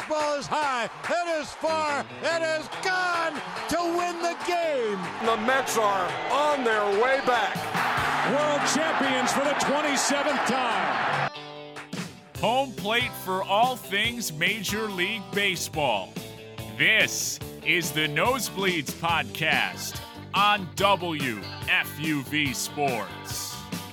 fastball is high. It is far. It is gone to win the game. The Mets are on their way back. World champions for the 27th time. Home plate for all things Major League Baseball. This is the Nosebleeds Podcast on WFUV Sports.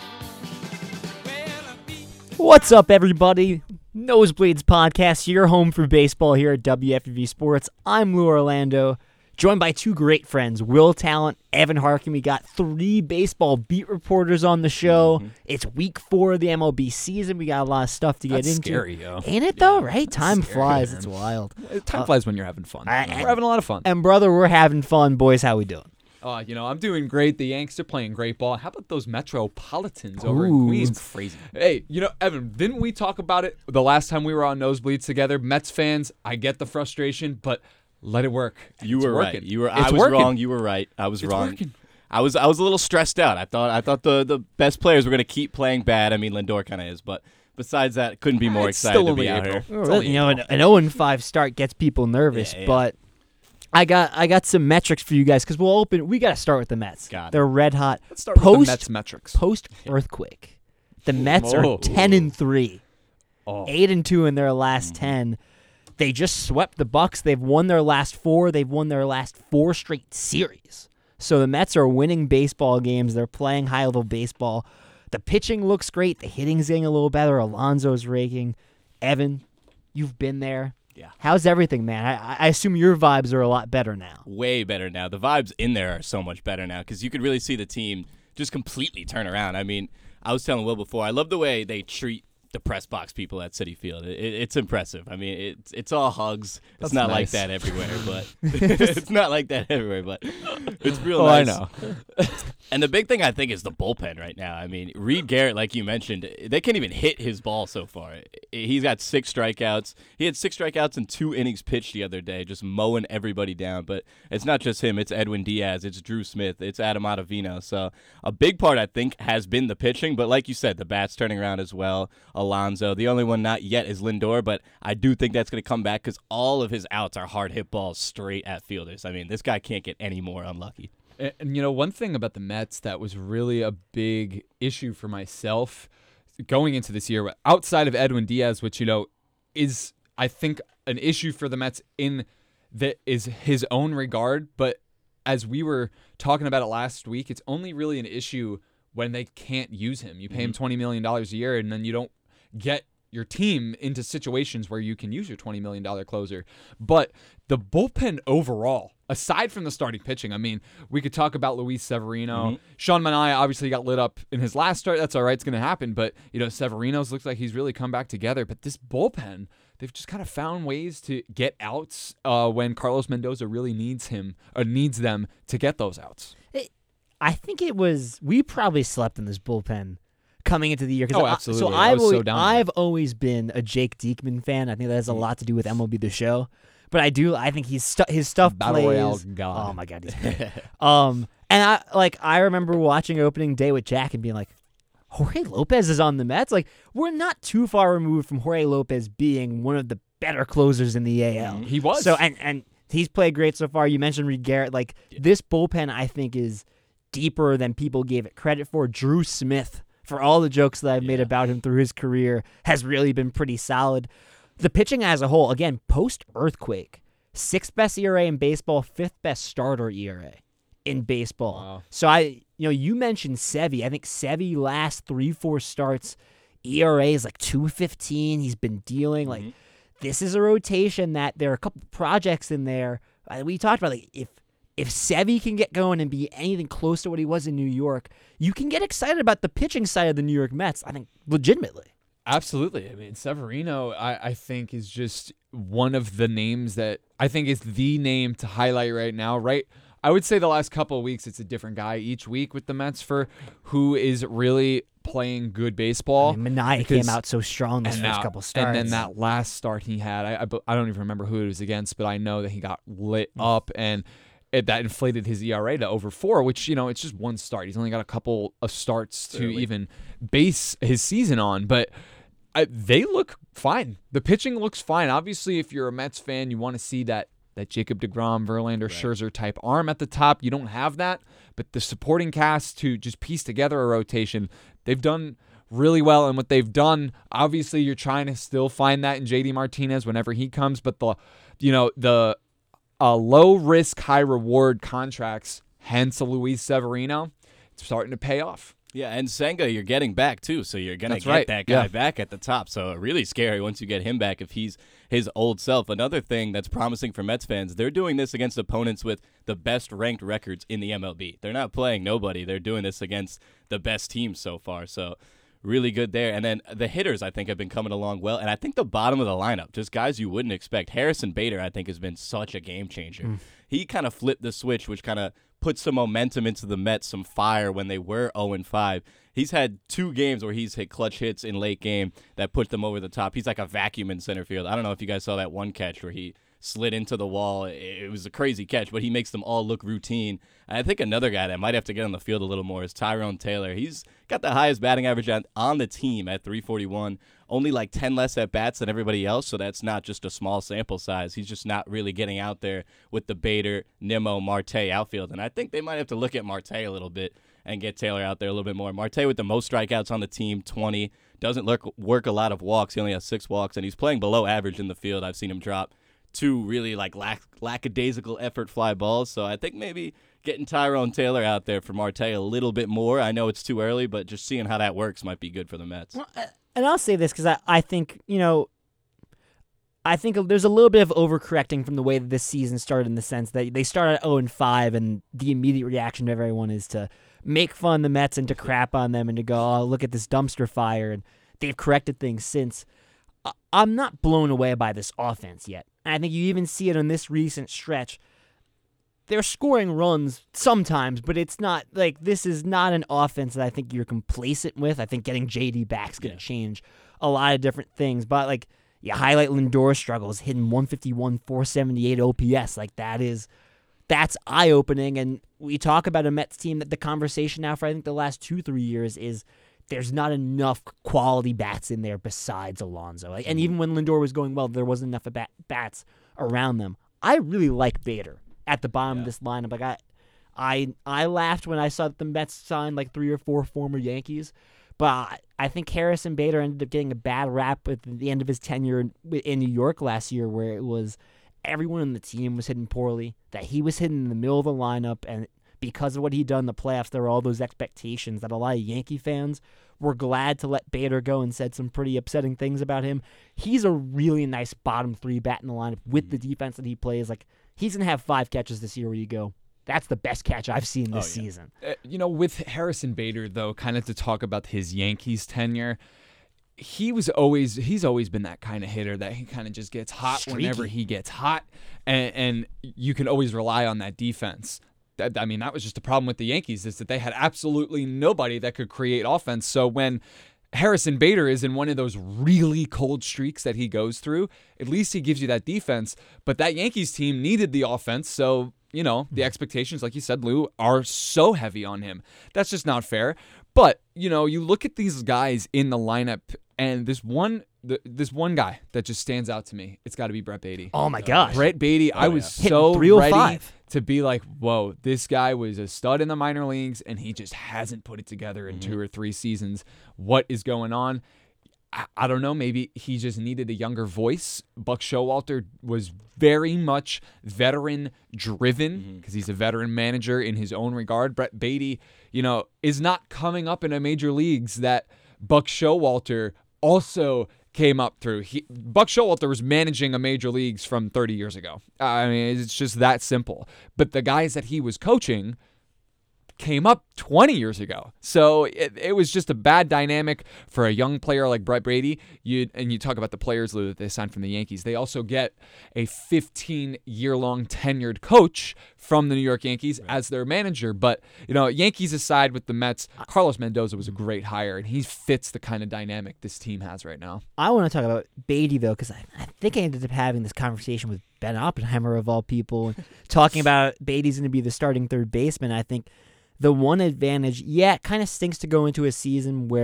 What's up, everybody? Nosebleeds Podcast, your home for baseball here at WFUV Sports. I'm Lou Orlando, joined by two great friends, Will Talent, Evan Harkin. We got three baseball beat reporters on the show. It's week 4 of the MLB season. We got a lot of stuff to get into. That's scary, yo. Ain't it, though, right? That's Time scary, flies. man. It's wild. Time flies when you're having fun. We're having a lot of fun. And, brother, we're having fun. Boys, how we doing? I'm doing great. The Yanks are playing great ball. How about those Metropolitans over in Queens? It's crazy. Hey, Evan, didn't we talk about it the last time we were on Nosebleeds together? Mets fans, I get the frustration, but let it work. You It's were working. right. I was working. wrong. You were right. I was It's wrong. working. I was a little stressed out. I thought the best players were going to keep playing bad. I mean, Lindor kind of is, but besides that, couldn't be more It's excited still to be only out April. here. It's only An 0-5 start gets people nervous, Yeah. but I got some metrics for you guys because we got to start with the Mets. Got it. They're red hot. Let's start with the Mets metrics. Post earthquake, the Mets are Whoa. 10-3, Oh. 8-2 in their last 10. They just swept the Bucks. They've won their last 4. They've won their last 4 straight series. So the Mets are winning baseball games. They're playing high level baseball. The pitching looks great. The hitting's getting a little better. Alonso's raking. Evan, you've been there. Yeah. How's everything, man? I assume your vibes are a lot better now. Way better now. The vibes in there are so much better now because you could really see the team just completely turn around. I mean, I was telling Will before, I love the way they treat the press box people at Citi Field. It's impressive. I mean, it's all hugs. That's It's not like nice. that everywhere, but it's not like that everywhere, but it's real Oh, I nice. know. And the big thing I think is the bullpen right now. I mean, Reed Garrett, like you mentioned, they can't even hit his ball so far. He's got 6 strikeouts. He had 6 strikeouts in 2 innings pitched the other day, just mowing everybody down. But it's not just him. It's Edwin Diaz. It's Drew Smith. It's Adam Ottavino. So a big part, I think, has been the pitching. But like you said, the bats turning around as well. Alonso. The only one not yet is Lindor, but I do think that's going to come back because all of his outs are hard hit balls straight at fielders. I mean, this guy can't get any more unlucky. And one thing about the Mets that was really a big issue for myself going into this year, outside of Edwin Diaz, which, is, I think, an issue for the Mets in that is his own regard. But as we were talking about it last week, it's only really an issue when they can't use him. You pay him $20 million a year, and then you don't get your team into situations where you can use your $20 million closer. But the bullpen overall, aside from the starting pitching, I mean, we could talk about Luis Severino. Sean Manaea obviously got lit up in his last start. That's all right. It's going to happen. But, Severino's looks like he's really come back together. But this bullpen, they've just kind of found ways to get outs when Carlos Mendoza really needs them to get those outs. I think we probably slept in this bullpen coming into the year. Oh, absolutely. I was so down with I've always been a Jake Diekman fan. I think that has a lot to do with MLB The Show. But I think his stuff Battle plays. Royale god. Oh my god, he's great. And I remember watching opening day with Jack and being like, Jorge Lopez is on the Mets. Like, we're not too far removed from Jorge Lopez being one of the better closers in the AL. He was. So and he's played great so far. You mentioned Reed Garrett. This bullpen, I think, is deeper than people gave it credit for. Drew Smith, for all the jokes that I've made about him through his career, has really been pretty solid. The pitching as a whole, again, post-earthquake, 6th best ERA in baseball, 5th best starter ERA in baseball. Wow. So you mentioned Sevy. I think Sevy last 3-4 starts, ERA is like 2.15. He's been dealing this is a rotation that there are a couple projects in there. We talked about if Sevy can get going and be anything close to what he was in New York, you can get excited about the pitching side of the New York Mets, I think, legitimately. Absolutely. I mean, Severino, I think, is just one of the names that I think is the name to highlight right now, right? I would say the last couple of weeks, it's a different guy each week with the Mets for who is really playing good baseball. I mean, Manaea came out so strong this first couple starts. And then that last start he had, I don't even remember who it was against, but I know that he got lit up, and that inflated his ERA to over 4, which, it's just one start. He's only got a couple of starts to even base his season on. But They look fine. The pitching looks fine. Obviously, if you're a Mets fan, you want to see that Jacob deGrom, Verlander, Scherzer type arm at the top. You don't have that, but the supporting cast to just piece together a rotation, they've done really well. And what they've done, obviously, you're trying to still find that in JD Martinez whenever he comes, but the low risk, high reward contracts, hence a Luis Severino, it's starting to pay off. Yeah, and Senga you're getting back too, so you're going to get right. that guy back at the top. So really scary once you get him back if he's his old self. Another thing that's promising for Mets fans, they're doing this against opponents with the best ranked records in the MLB. They're not playing nobody. They're doing this against the best teams so far. So really good there. And then the hitters, I think, have been coming along well. And I think the bottom of the lineup, just guys you wouldn't expect. Harrison Bader, I think, has been such a game changer. He kind of flipped the switch, which kind of put some momentum into the Mets, some fire when they were 0-5. He's had 2 games where he's hit clutch hits in late game that put them over the top. He's like a vacuum in center field. I don't know if you guys saw that one catch where he slid into the wall. It was a crazy catch, but he makes them all look routine. And I think another guy that might have to get on the field a little more is Tyrone Taylor. He's got the highest batting average on the team at 341, only like 10 less at-bats than everybody else, so that's not just a small sample size. He's just not really getting out there with the Bader, Nimmo, Marte outfield. And I think they might have to look at Marte a little bit and get Taylor out there a little bit more. Marte with the most strikeouts on the team, 20. Doesn't work a lot of walks. He only has 6 walks, and he's playing below average in the field. I've seen him drop 2 really like lackadaisical effort fly balls. So I think maybe getting Tyrone Taylor out there for Marte a little bit more. I know it's too early, but just seeing how that works might be good for the Mets. Well, and I'll say this because I think, I think there's a little bit of overcorrecting from the way that this season started in the sense that they started at 0-5 and the immediate reaction of everyone is to make fun of the Mets and to crap on them and to go, oh, look at this dumpster fire. And they've corrected things since. I'm not blown away by this offense yet. I think you even see it on this recent stretch. They're scoring runs sometimes, but it's not like this is not an offense that I think you're complacent with. I think getting JD back's going to change a lot of different things. But like you highlight Lindor's struggles, hitting 151, 478 OPS. Like that's eye-opening. And we talk about a Mets team that the conversation now for I think the last 2-3 years is there's not enough quality bats in there besides Alonso. Like, and even when Lindor was going well, there wasn't enough bats around them. I really like Bader at the bottom of this lineup. Like I laughed when I saw that the Mets signed like 3 or 4 former Yankees, but I think Harrison Bader ended up getting a bad rap at the end of his tenure in New York last year, where it was everyone on the team was hitting poorly, that he was hitting in the middle of the lineup, and because of what he'd done in the playoffs, there were all those expectations that a lot of Yankee fans were glad to let Bader go and said some pretty upsetting things about him. He's a really nice bottom 3 bat in the lineup with the defense that he plays. Like, he's going to have 5 catches this year where you go, that's the best catch I've seen this season. With Harrison Bader, though, kind of to talk about his Yankees tenure, he's always been that kind of hitter that he kind of just gets hot whenever he gets hot, and you can always rely on that defense. I mean, that was just the problem with the Yankees, is that they had absolutely nobody that could create offense. So when Harrison Bader is in one of those really cold streaks that he goes through, at least he gives you that defense. But that Yankees team needed the offense, so, the expectations, like you said, Lou, are so heavy on him. That's just not fair. But, you look at these guys in the lineup, and this one guy that just stands out to me, it's got to be Brett Baty. Oh, my gosh. Brett Baty, I was so ready to be like, whoa, this guy was a stud in the minor leagues, and he just hasn't put it together in 2 or 3 seasons. What is going on? I don't know. Maybe he just needed a younger voice. Buck Showalter was very much veteran-driven because he's a veteran manager in his own regard. Brett Baty, is not coming up in a major leagues that Buck Showalter also came up through. Buck Showalter was managing a major leagues from 30 years ago. I mean, it's just that simple. But the guys that he was coaching came up 20 years ago. So it was just a bad dynamic for a young player like Brett Baty. You talk about the players, Lou, that they signed from the Yankees. They also get a 15-year-long tenured coach from the New York Yankees as their manager. But, Yankees aside with the Mets, Carlos Mendoza was a great hire, and he fits the kind of dynamic this team has right now. I want to talk about Baty, though, because I think I ended up having this conversation with Ben Oppenheimer, of all people, talking about Baty's going to be the starting third baseman. I think the one advantage, it kind of stinks to go into a season where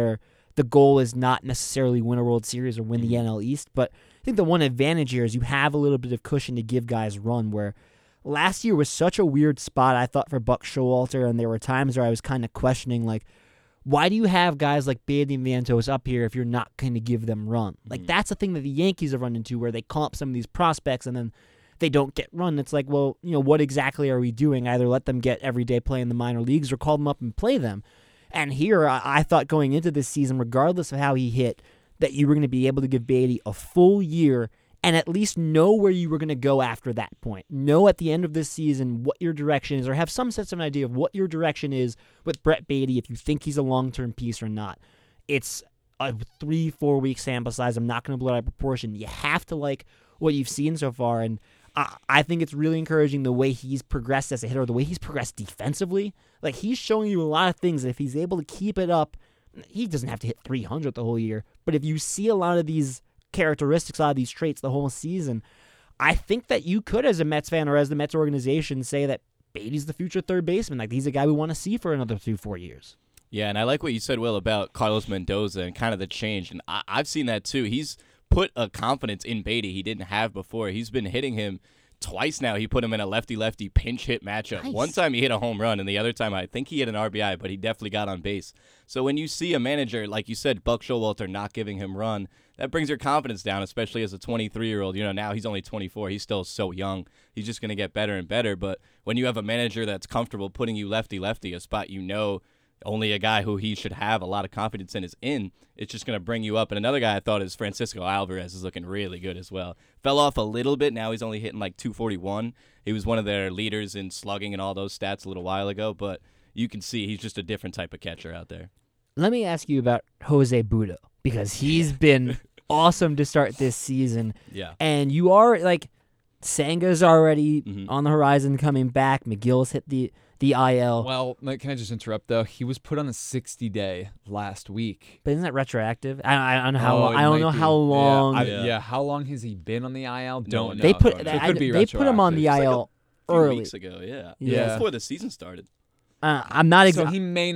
the goal is not necessarily win a World Series or win the NL East, but I think the one advantage here is you have a little bit of cushion to give guys run, where last year was such a weird spot, I thought, for Buck Showalter, and there were times where I was kind of questioning, like, why do you have guys like Beatty and Vientos up here if you're not going to give them run? Like, that's the thing that the Yankees have run into, where they call up some of these prospects and then they don't get run. It's like, well, what exactly are we doing? Either let them get everyday play in the minor leagues or call them up and play them. And here, I thought going into this season, regardless of how he hit, that you were going to be able to give Beatty a full year and at least know where you were going to go after that point. Know at the end of this season what your direction is, or have some sense of an idea of what your direction is with Brett Beatty, if you think he's a long-term piece or not. It's a 3-4 week sample size. I'm not going to blow it out of proportion. You have to like what you've seen so far, and I think it's really encouraging the way he's progressed as a hitter, the way he's progressed defensively. Like, he's showing you a lot of things that if he's able to keep it up, he doesn't have to hit 300 the whole year, but if you see a lot of these characteristics, a lot of these traits the whole season, I think that you could, as a Mets fan or as the Mets organization, say that Beatty's the future third baseman. Like, he's a guy we want to see for another 2-4 years. Yeah, and I like what you said, Will, about Carlos Mendoza and kind of the change. And I've seen that too. He's put a confidence in Beatty he didn't have before. He's been hitting him twice now. He put him in a lefty-lefty pinch hit matchup. Nice. One time he hit a home run, and the other time I think he hit an RBI, but he definitely got on base. So when you see a manager, like you said, Buck Showalter, not giving him run, that brings your confidence down, especially as a 23-year-old. Now he's only 24. He's still so young. He's just going to get better and better. But when you have a manager that's comfortable putting you lefty-lefty, a spot only a guy who he should have a lot of confidence in is in, it's just going to bring you up. And another guy I thought is Francisco Alvarez is looking really good as well. Fell off a little bit. Now he's only hitting like 241. He was one of their leaders in slugging and all those stats a little while ago, but you can see he's just a different type of catcher out there. Let me ask you about Jose Butto, because he's been awesome to start this season. Yeah. And you are, like, Senga's already on the horizon coming back. McGill's hit the IL. Well, can I just interrupt, though? He was put on a 60-day last week. But isn't that retroactive? I don't know how long. I don't know how long. Yeah, how long has he been on the IL? Don't know. They put So it could be they put him on the retroactive. IL Few early. weeks ago, yeah. Yeah. Before the season started. I'm not So exactly. he may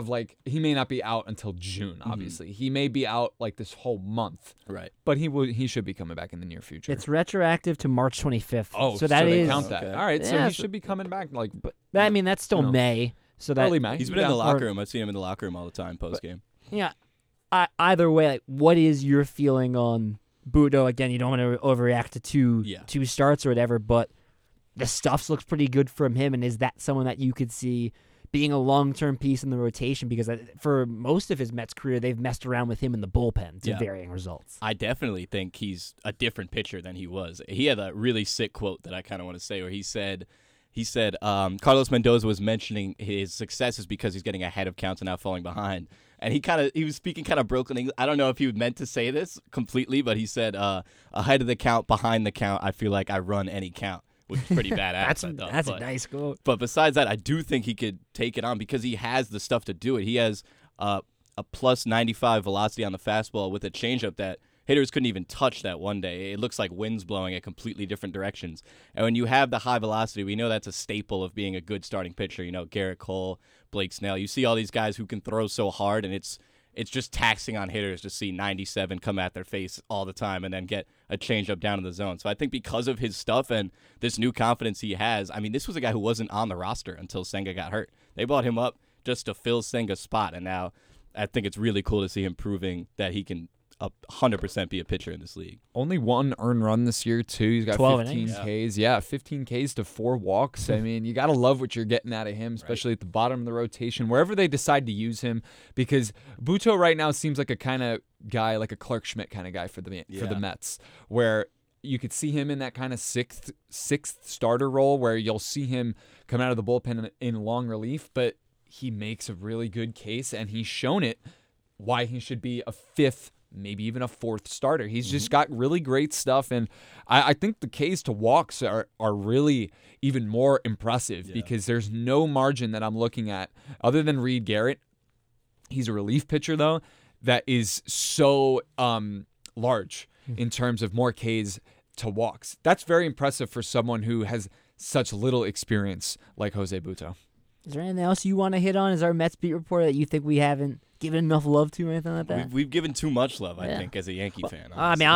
not be out until June, obviously. He may be out like this whole month. Right. But he should be coming back in the near future. It's retroactive to March 25th. Oh, so that they is. count that. Okay. All right, so Yeah, he should be coming back But I mean, that's still May. So that early May. He's been in the locker room. I've seen him in the locker room all the time post-game. Yeah. Either way, like, what is your feeling on Butto? Again, you don't want to overreact to two starts or whatever, but the stuff looks pretty good from him. And is that someone that you could see being a long-term piece in the rotation? Because for most of his Mets career, they've messed around with him in the bullpen to varying results. I definitely think he's a different pitcher than he was. He had a really sick quote that I kind of want to say, where he said Carlos Mendoza was mentioning his successes because he's getting ahead of counts and not falling behind. And he was speaking kind of broken English. I don't know if he meant to say this completely, but he said, ahead of the count, behind the count, I feel like I run any count, which is pretty badass. That's a nice quote. But besides that, I do think he could take it on because he has the stuff to do it. He has a plus 95 velocity on the fastball with a changeup that hitters couldn't even touch that one day. It looks like wind's blowing at completely different directions. And when you have the high velocity, we know that's a staple of being a good starting pitcher. Garrett Cole, Blake Snell. You see all these guys who can throw so hard, and it's just taxing on hitters to see 97 come at their face all the time and then get a changeup down in the zone. So I think because of his stuff and this new confidence he has, I mean, this was a guy who wasn't on the roster until Senga got hurt. They brought him up just to fill Senga's spot, and now I think it's really cool to see him proving that he can 100% be a pitcher in this league. Only one earned run this year, too. He's got 15 Ks. Yeah, 15 Ks to 4 walks. I mean, you got to love what you're getting out of him, especially at the bottom of the rotation, wherever they decide to use him, because Butto right now seems like a kind of guy, like a Clark Schmidt kind of guy for the Mets, where you could see him in that kind of sixth starter role where you'll see him come out of the bullpen in long relief, but he makes a really good case, and he's shown it why he should be a fifth, maybe even a fourth starter. He's just got really great stuff, and I think the Ks to walks are really even more impressive because there's no margin that I'm looking at other than Reed Garrett. He's a relief pitcher, though, that is so large in terms of more Ks to walks. That's very impressive for someone who has such little experience like Jose Butto. Is there anything else you want to hit on? Is our Mets beat reporter that you think we haven't given enough love to or anything like that? We've given too much love, I think, as a Yankee fan. I mean,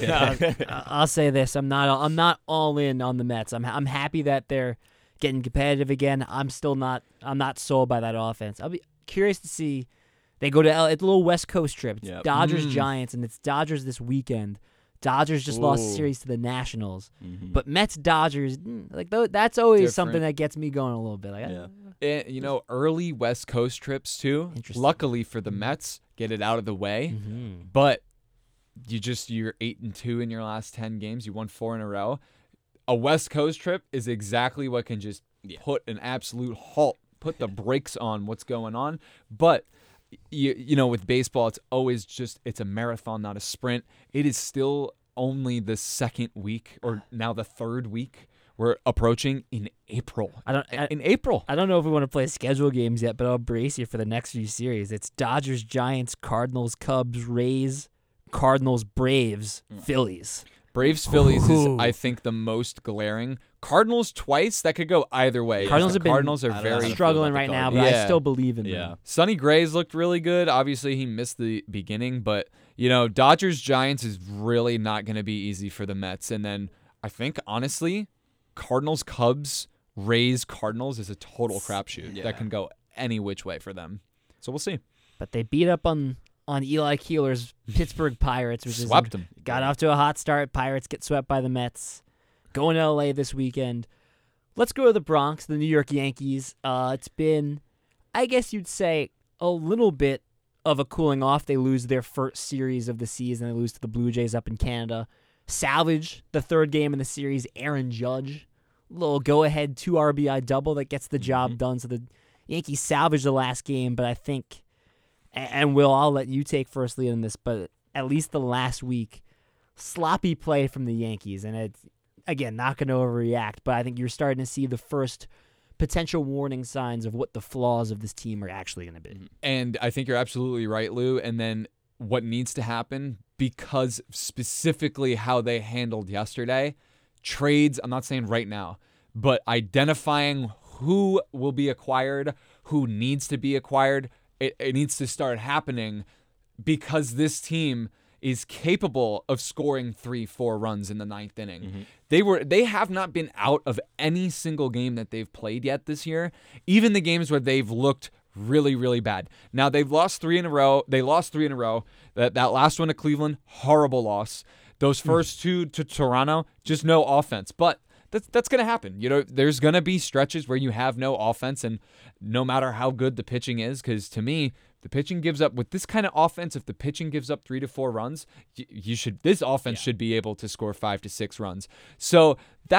I'll say this: I'm not all in on the Mets. I'm happy that they're getting competitive again. I'm not sold by that offense. I'll be curious to see. They go to it's a little West Coast trip. It's Dodgers Giants, and it's Dodgers this weekend. Dodgers just lost the series to the Nationals, but Mets Dodgers that's always Different. something that gets me going a little bit. And, early West Coast trips too. Luckily for the Mets, get it out of the way. But you're 8-2 in your last 10 games. You won 4 in a row. A West Coast trip is exactly what can just put an absolute halt, put the brakes on what's going on. But with baseball, it's always it's a marathon, not a sprint. It is still only the second week, or now the third week. We're approaching in April. In April. I don't know if we want to play schedule games yet, but I'll brace you for the next few series. It's Dodgers, Giants, Cardinals, Cubs, Rays, Cardinals, Braves, Phillies. Braves Phillies is, I think, the most glaring. Cardinals twice, that could go either way. Cardinals are very struggling right now, but I still believe in them. Sonny Gray's looked really good. Obviously, he missed the beginning, but Dodgers Giants is really not going to be easy for the Mets. And then I think, honestly, Cardinals Cubs, Rays Cardinals is a total crapshoot that can go any which way for them. So we'll see. But they beat up on Eli Keeler's Pittsburgh Pirates, which swept them. Got off to a hot start. Pirates get swept by the Mets. Going to LA this weekend. Let's go to the Bronx, the New York Yankees. It's been, I guess you'd say, a little bit of a cooling off. They lose their first series of the season. They lose to the Blue Jays up in Canada. Salvage the third game in the series. Aaron Judge, little go-ahead 2 RBI double that gets the job done. So the Yankees salvage the last game, but I think, and Will, I'll let you take first lead in this, but at least the last week, sloppy play from the Yankees. And it's, again, not going to overreact, but I think you're starting to see the first potential warning signs of what the flaws of this team are actually going to be. And I think you're absolutely right, Lou. And then what needs to happen, because specifically how they handled yesterday, trades, I'm not saying right now, but identifying who will be acquired, who needs to be acquired, it needs to start happening, because this team is capable of scoring 3-4 runs in the 9th inning. They have not been out of any single game that they've played yet this year, even the games where they've looked really, really bad. Now, they've lost 3 in a row. They lost 3 in a row. That last one to Cleveland, horrible loss. Those first 2 to Toronto, just no offense. But that's going to happen. There's going to be stretches where you have no offense, and no matter how good the pitching is, because to me, the pitching gives up, with this kind of offense, if the pitching gives up 3 to 4 runs, this offense should be able to score 5 to 6 runs. So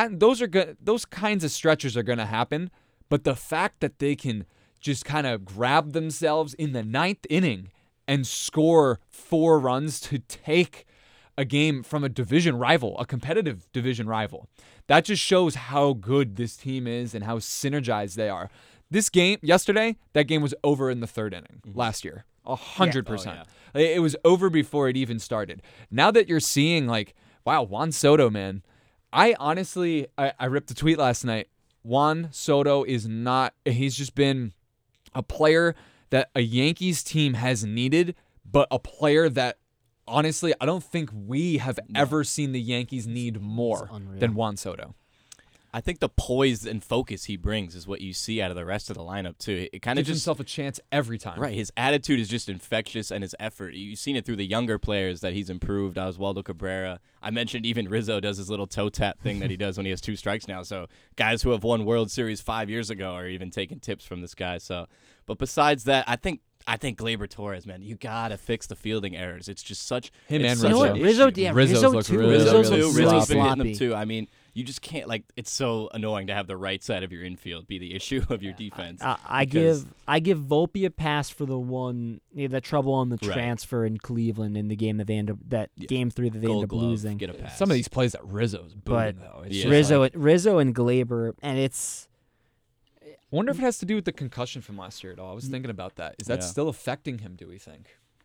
those kinds of stretches are going to happen, but the fact that they can just kind of grab themselves in the 9th inning and score 4 runs to take a game from a division rival, a competitive division rival, that just shows how good this team is and how synergized they are. This game, yesterday, that game was over in the 3rd inning last year. 100%. It was over before it even started. Now that you're seeing, wow, Juan Soto, man. I honestly ripped a tweet last night. Juan Soto is not, he's just been a player that a Yankees team has needed, but a player that, honestly, I don't think we have ever seen the Yankees need more than Juan Soto. I think the poise and focus he brings is what you see out of the rest of the lineup, too. It kind of gives himself a chance every time. Right. His attitude is just infectious, and his effort. You've seen it through the younger players that he's improved. Oswaldo Cabrera. I mentioned even Rizzo does his little toe tap thing that he does when he has 2 strikes now. So guys who have won World Series 5 years ago are even taking tips from this guy. But besides that, I think Gleyber Torres, man, you gotta fix the fielding errors. It's just such him and Rizzo. Rizzo looks too. really Rizzo's been hitting them too. I mean, you just can't, it's so annoying to have the right side of your infield be the issue of your defense. I give Volpe a pass for the one that trouble on the transfer in Cleveland in the game that they end up game 3 that they end up losing. Get a pass. Some of these plays that Rizzo's booing, though. Rizzo and Gleyber, and it's. I wonder if it has to do with the concussion from last year at all. I was thinking about that. Is that still affecting him, do we think?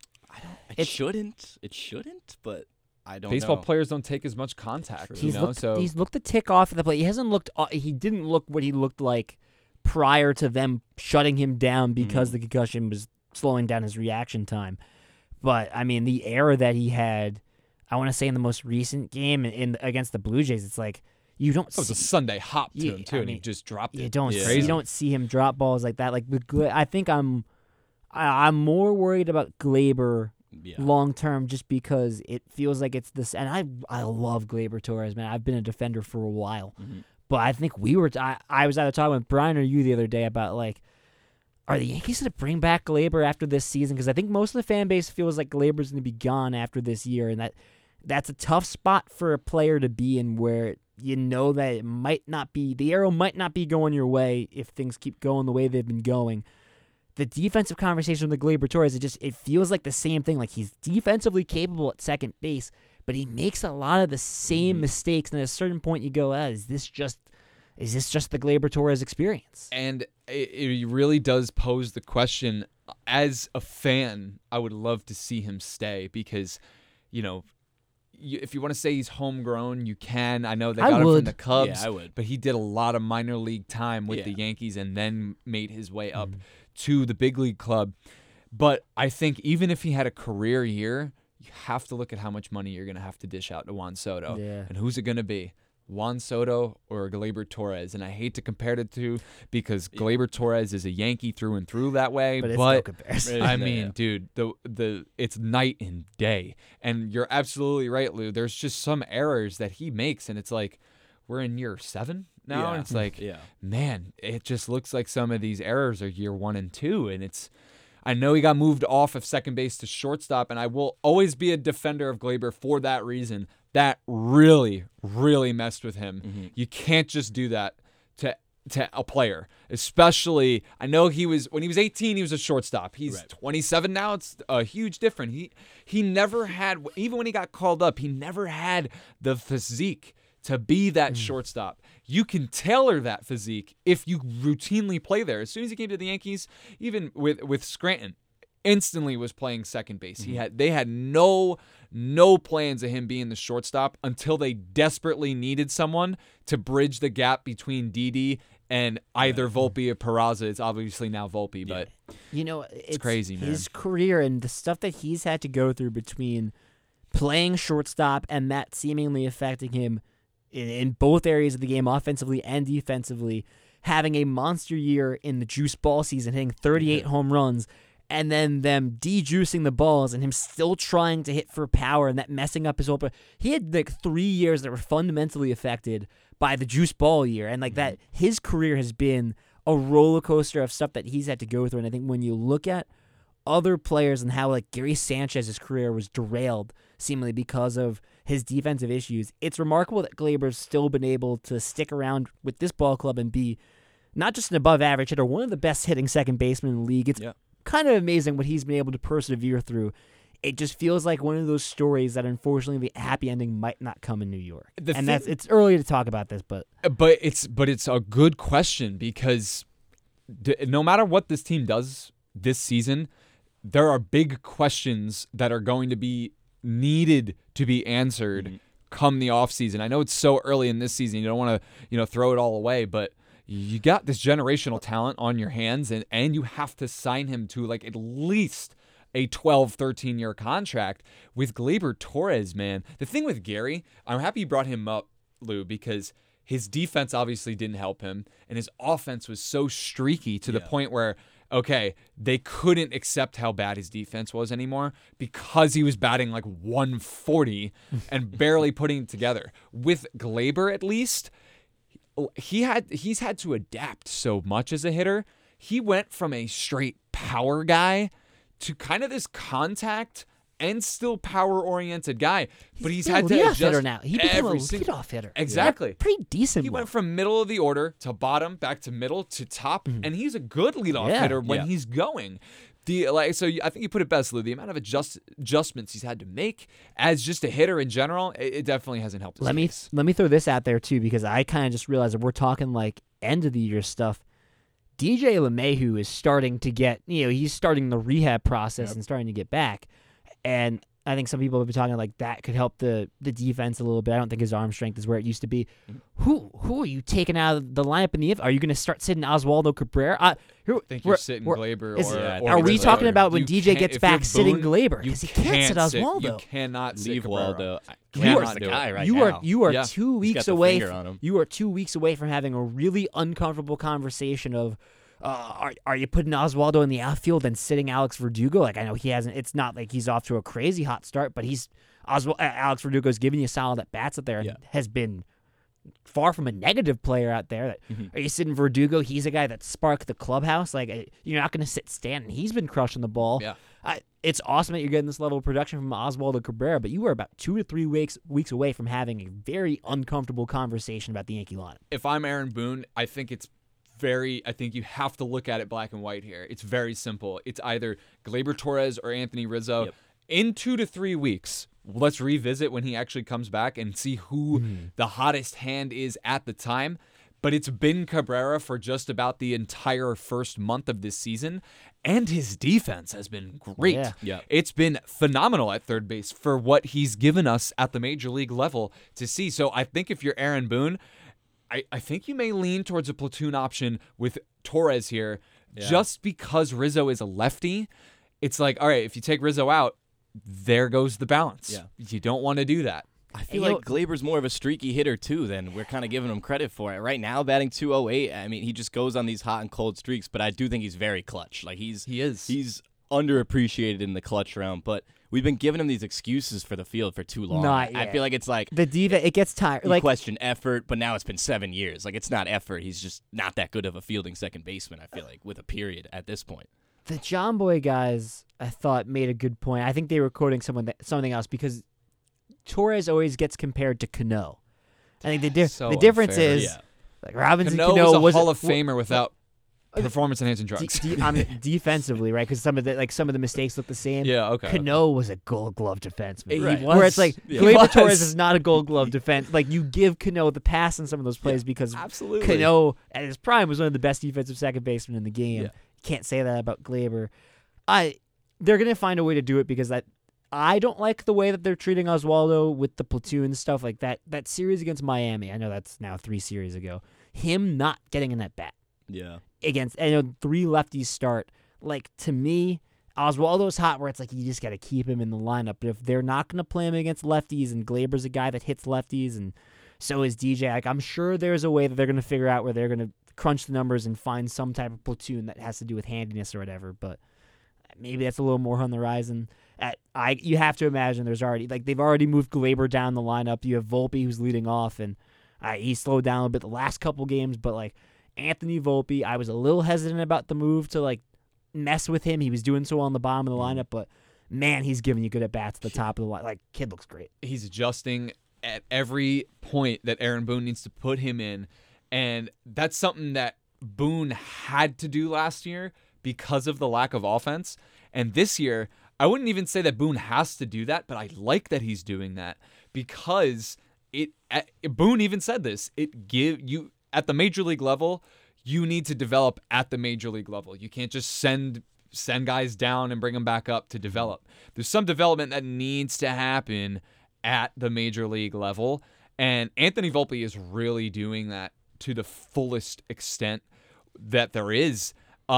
It shouldn't, but I don't know. Baseball players don't take as much contact, He's looked a tick off of the plate. He hasn't looked. He didn't look what he looked like prior to them shutting him down because the concussion was slowing down his reaction time. But, I mean, the error that he had, I want to say in the most recent game against the Blue Jays, it's like you don't see. It was a Sunday hop to him, too, and he just dropped it. You don't see him drop balls like that. Like I think I'm more worried about Gleyber long term just because it feels like it's this. And I love Gleyber Torres, man. I've been a defender for a while. But I think I was either talking with Brian or you the other day about, like, are the Yankees going to bring back Gleyber after this season? Because I think most of the fan base feels like Gleyber's going to be gone after this year, and that's a tough spot for a player to be in where you know that it might not be, the arrow might not be going your way if things keep going the way they've been going. The defensive conversation with Gleyber Torres, it feels like the same thing. Like, he's defensively capable at second base, but he makes a lot of the same mistakes, and at a certain point you go, is this just the Gleyber Torres experience? And it really does pose the question, as a fan, I would love to see him stay because, if you want to say he's homegrown, you can. I know they got him from the Cubs, I would. But he did a lot of minor league time with the Yankees and then made his way up to the big league club. But I think even if he had a career year, you have to look at how much money you're going to have to dish out to Juan Soto. Yeah. And who's it going to be? Juan Soto or Gleyber Torres? And I hate to compare the two because Gleyber Torres is a Yankee through and through that way. But it's no comparison. I mean, dude, it's night and day. And you're absolutely right, Lou. There's just some errors that he makes, and it's like we're in year 7 now, and it's like, man, it just looks like some of these errors are year 1 and 2, and it's. I know he got moved off of second base to shortstop, and I will always be a defender of Gleyber for that reason. That really, really messed with him. You can't just do that to a player, especially. I know when he was 18, he was a shortstop. He's 27 now. It's a huge difference. He never had, even when he got called up, he never had the physique to be that shortstop. You can tailor that physique if you routinely play there. As soon as he came to the Yankees, even with Scranton, instantly was playing second base. They had no plans of him being the shortstop until they desperately needed someone to bridge the gap between Didi and either Volpe or Peraza. It's obviously now Volpe, but it's crazy, man. His career and the stuff that he's had to go through between playing shortstop and that seemingly affecting him in both areas of the game, offensively and defensively, having a monster year in the juice ball season, hitting 38 home runs, and then them de-juicing the balls and him still trying to hit for power and that messing up his whole. He had like 3 years that were fundamentally affected by the juice ball year, and like that, his career has been a roller coaster of stuff that he's had to go through. And I think when you look at other players and how like Gary Sanchez's career was derailed seemingly because of his defensive issues, it's remarkable that Gleyber's still been able to stick around with this ball club and be not just an above average hitter, one of the best hitting second basemen in the league. It's kind of amazing what he's been able to persevere through. It just feels like one of those stories that unfortunately the happy ending might not come in New York. It's early to talk about this, but it's a good question because no matter what this team does this season, there are big questions that are going to be needed to be answered come the offseason. I know it's so early in this season, you don't want to throw it all away, but you got this generational talent on your hands, and you have to sign him to like at least a 12, 13-year contract. With Gleyber Torres, man, the thing with Gary, I'm happy you brought him up, Lou, because his defense obviously didn't help him, and his offense was so streaky to the point where, they couldn't accept how bad his defense was anymore because he was batting like 140 and barely putting it together. With Gleyber, at least, he's had to adapt so much as a hitter. He went from a straight power guy to kind of this contact and still power-oriented guy, but he's had to adjust hitter now. He became a every leadoff hitter. Exactly. Pretty decent. He went from middle of the order to bottom, back to middle to top, and he's a good leadoff hitter when he's going. So I think you put it best, Lou. The amount of adjustments he's had to make as just a hitter in general, it definitely hasn't helped his case. Let me throw this out there too, because I kind of just realized that we're talking like end of the year stuff. DJ LeMahieu is starting to get, he's starting the rehab process and starting to get back. And I think some people have been talking like that could help the defense a little bit. I don't think his arm strength is where it used to be. Who are you taking out of the lineup in the Are you going to start sitting Oswaldo Cabrera? I think you're sitting Glaber. Are we Rizzo. talking about when You DJ can't- gets if back you're sitting Boone, Glaber? you Because he can't sit Oswaldo. You cannot sit Leave Cabrera. Waldo. Cannot the do guy it. right you now. are Yeah. 2 He's got weeks the away. finger on him. You are 2 weeks away from having a really uncomfortable conversation of, are you putting Oswaldo in the outfield and sitting Alex Verdugo? Like, I know he hasn't. It's not like he's off to a crazy hot start, but Alex Verdugo's giving you solid at bats out there and has been far from a negative player out there. Are you sitting Verdugo? He's a guy that sparked the clubhouse. Like, you're not going to sit Stanton. He's been crushing the ball. Yeah. It's awesome that you're getting this level of production from Oswaldo Cabrera, but you are about 2 to 3 weeks away from having a very uncomfortable conversation about the Yankee lineup. If I'm Aaron Boone, I think you have to look at it black and white here. It's very simple. It's either Gleyber Torres or Anthony Rizzo. Yep. In 2 to 3 weeks, let's revisit when he actually comes back and see who the hottest hand is at the time. But it's been Cabrera for just about the entire first month of this season, and his defense has been great. Yeah. It's been phenomenal at third base for what he's given us at the major league level to see. So I think if you're Aaron Boone, I think you may lean towards a platoon option with Torres here, just because Rizzo is a lefty. It's like, all right, if you take Rizzo out, there goes the balance. Yeah. You don't want to do that. I feel like Glaber's more of a streaky hitter, too, than we're kind of giving him credit for it. Right now, batting .208, I mean, he just goes on these hot and cold streaks, but I do think he's very clutch. Like, he is. He's underappreciated in the clutch realm, but we've been giving him these excuses for the field for too long. I feel like it's like the diva. It gets tired. You question effort, but now it's been 7 years. Like, it's not effort. He's just not that good of a fielding second baseman, I feel like, with a period at this point. The John Boy guys, I thought, made a good point. I think they were quoting something else because Torres always gets compared to Cano. I think the difference unfair. is like Robinson Cano was a Hall of Famer Famer without performance-enhancing drugs. Defensively, right? Because some of the mistakes look the same. Yeah, okay. Cano was a Gold Glove defenseman. Right. Where it's like Yeah. Gleyber Torres is not a Gold Glove defense. Like, you give Cano the pass in some of those plays because absolutely. Cano at his prime was one of the best defensive second basemen in the game. Yeah. Can't say that about Gleyber. They're gonna find a way to do it because I don't like the way that they're treating Oswaldo with the platoon stuff like that. That series against Miami, I know that's now 3 series ago. Him not getting in that bat. Yeah. Against 3 lefties start. Like, to me, Oswaldo's hot where it's like you just got to keep him in the lineup. But if they're not going to play him against lefties and Glaber's a guy that hits lefties and so is DJ, like, I'm sure there's a way that they're going to figure out where they're going to crunch the numbers and find some type of platoon that has to do with handiness or whatever. But maybe that's a little more on the horizon. You have to imagine there's already, like, they've already moved Gleyber down the lineup. You have Volpe who's leading off, and he slowed down a little bit the last couple games, but like Anthony Volpe, I was a little hesitant about the move to like mess with him. He was doing so on the bottom of the lineup, but man, he's giving you good at bats at the top of the line. Like, kid looks great. He's adjusting at every point that Aaron Boone needs to put him in, and that's something that Boone had to do last year because of the lack of offense. And this year, I wouldn't even say that Boone has to do that, but I like that he's doing that because Boone even said this. It give you at the major league level, you need to develop at the major league level. You can't just send guys down and bring them back up to develop. There's some development that needs to happen at the major league level, and Anthony Volpe is really doing that to the fullest extent that there is.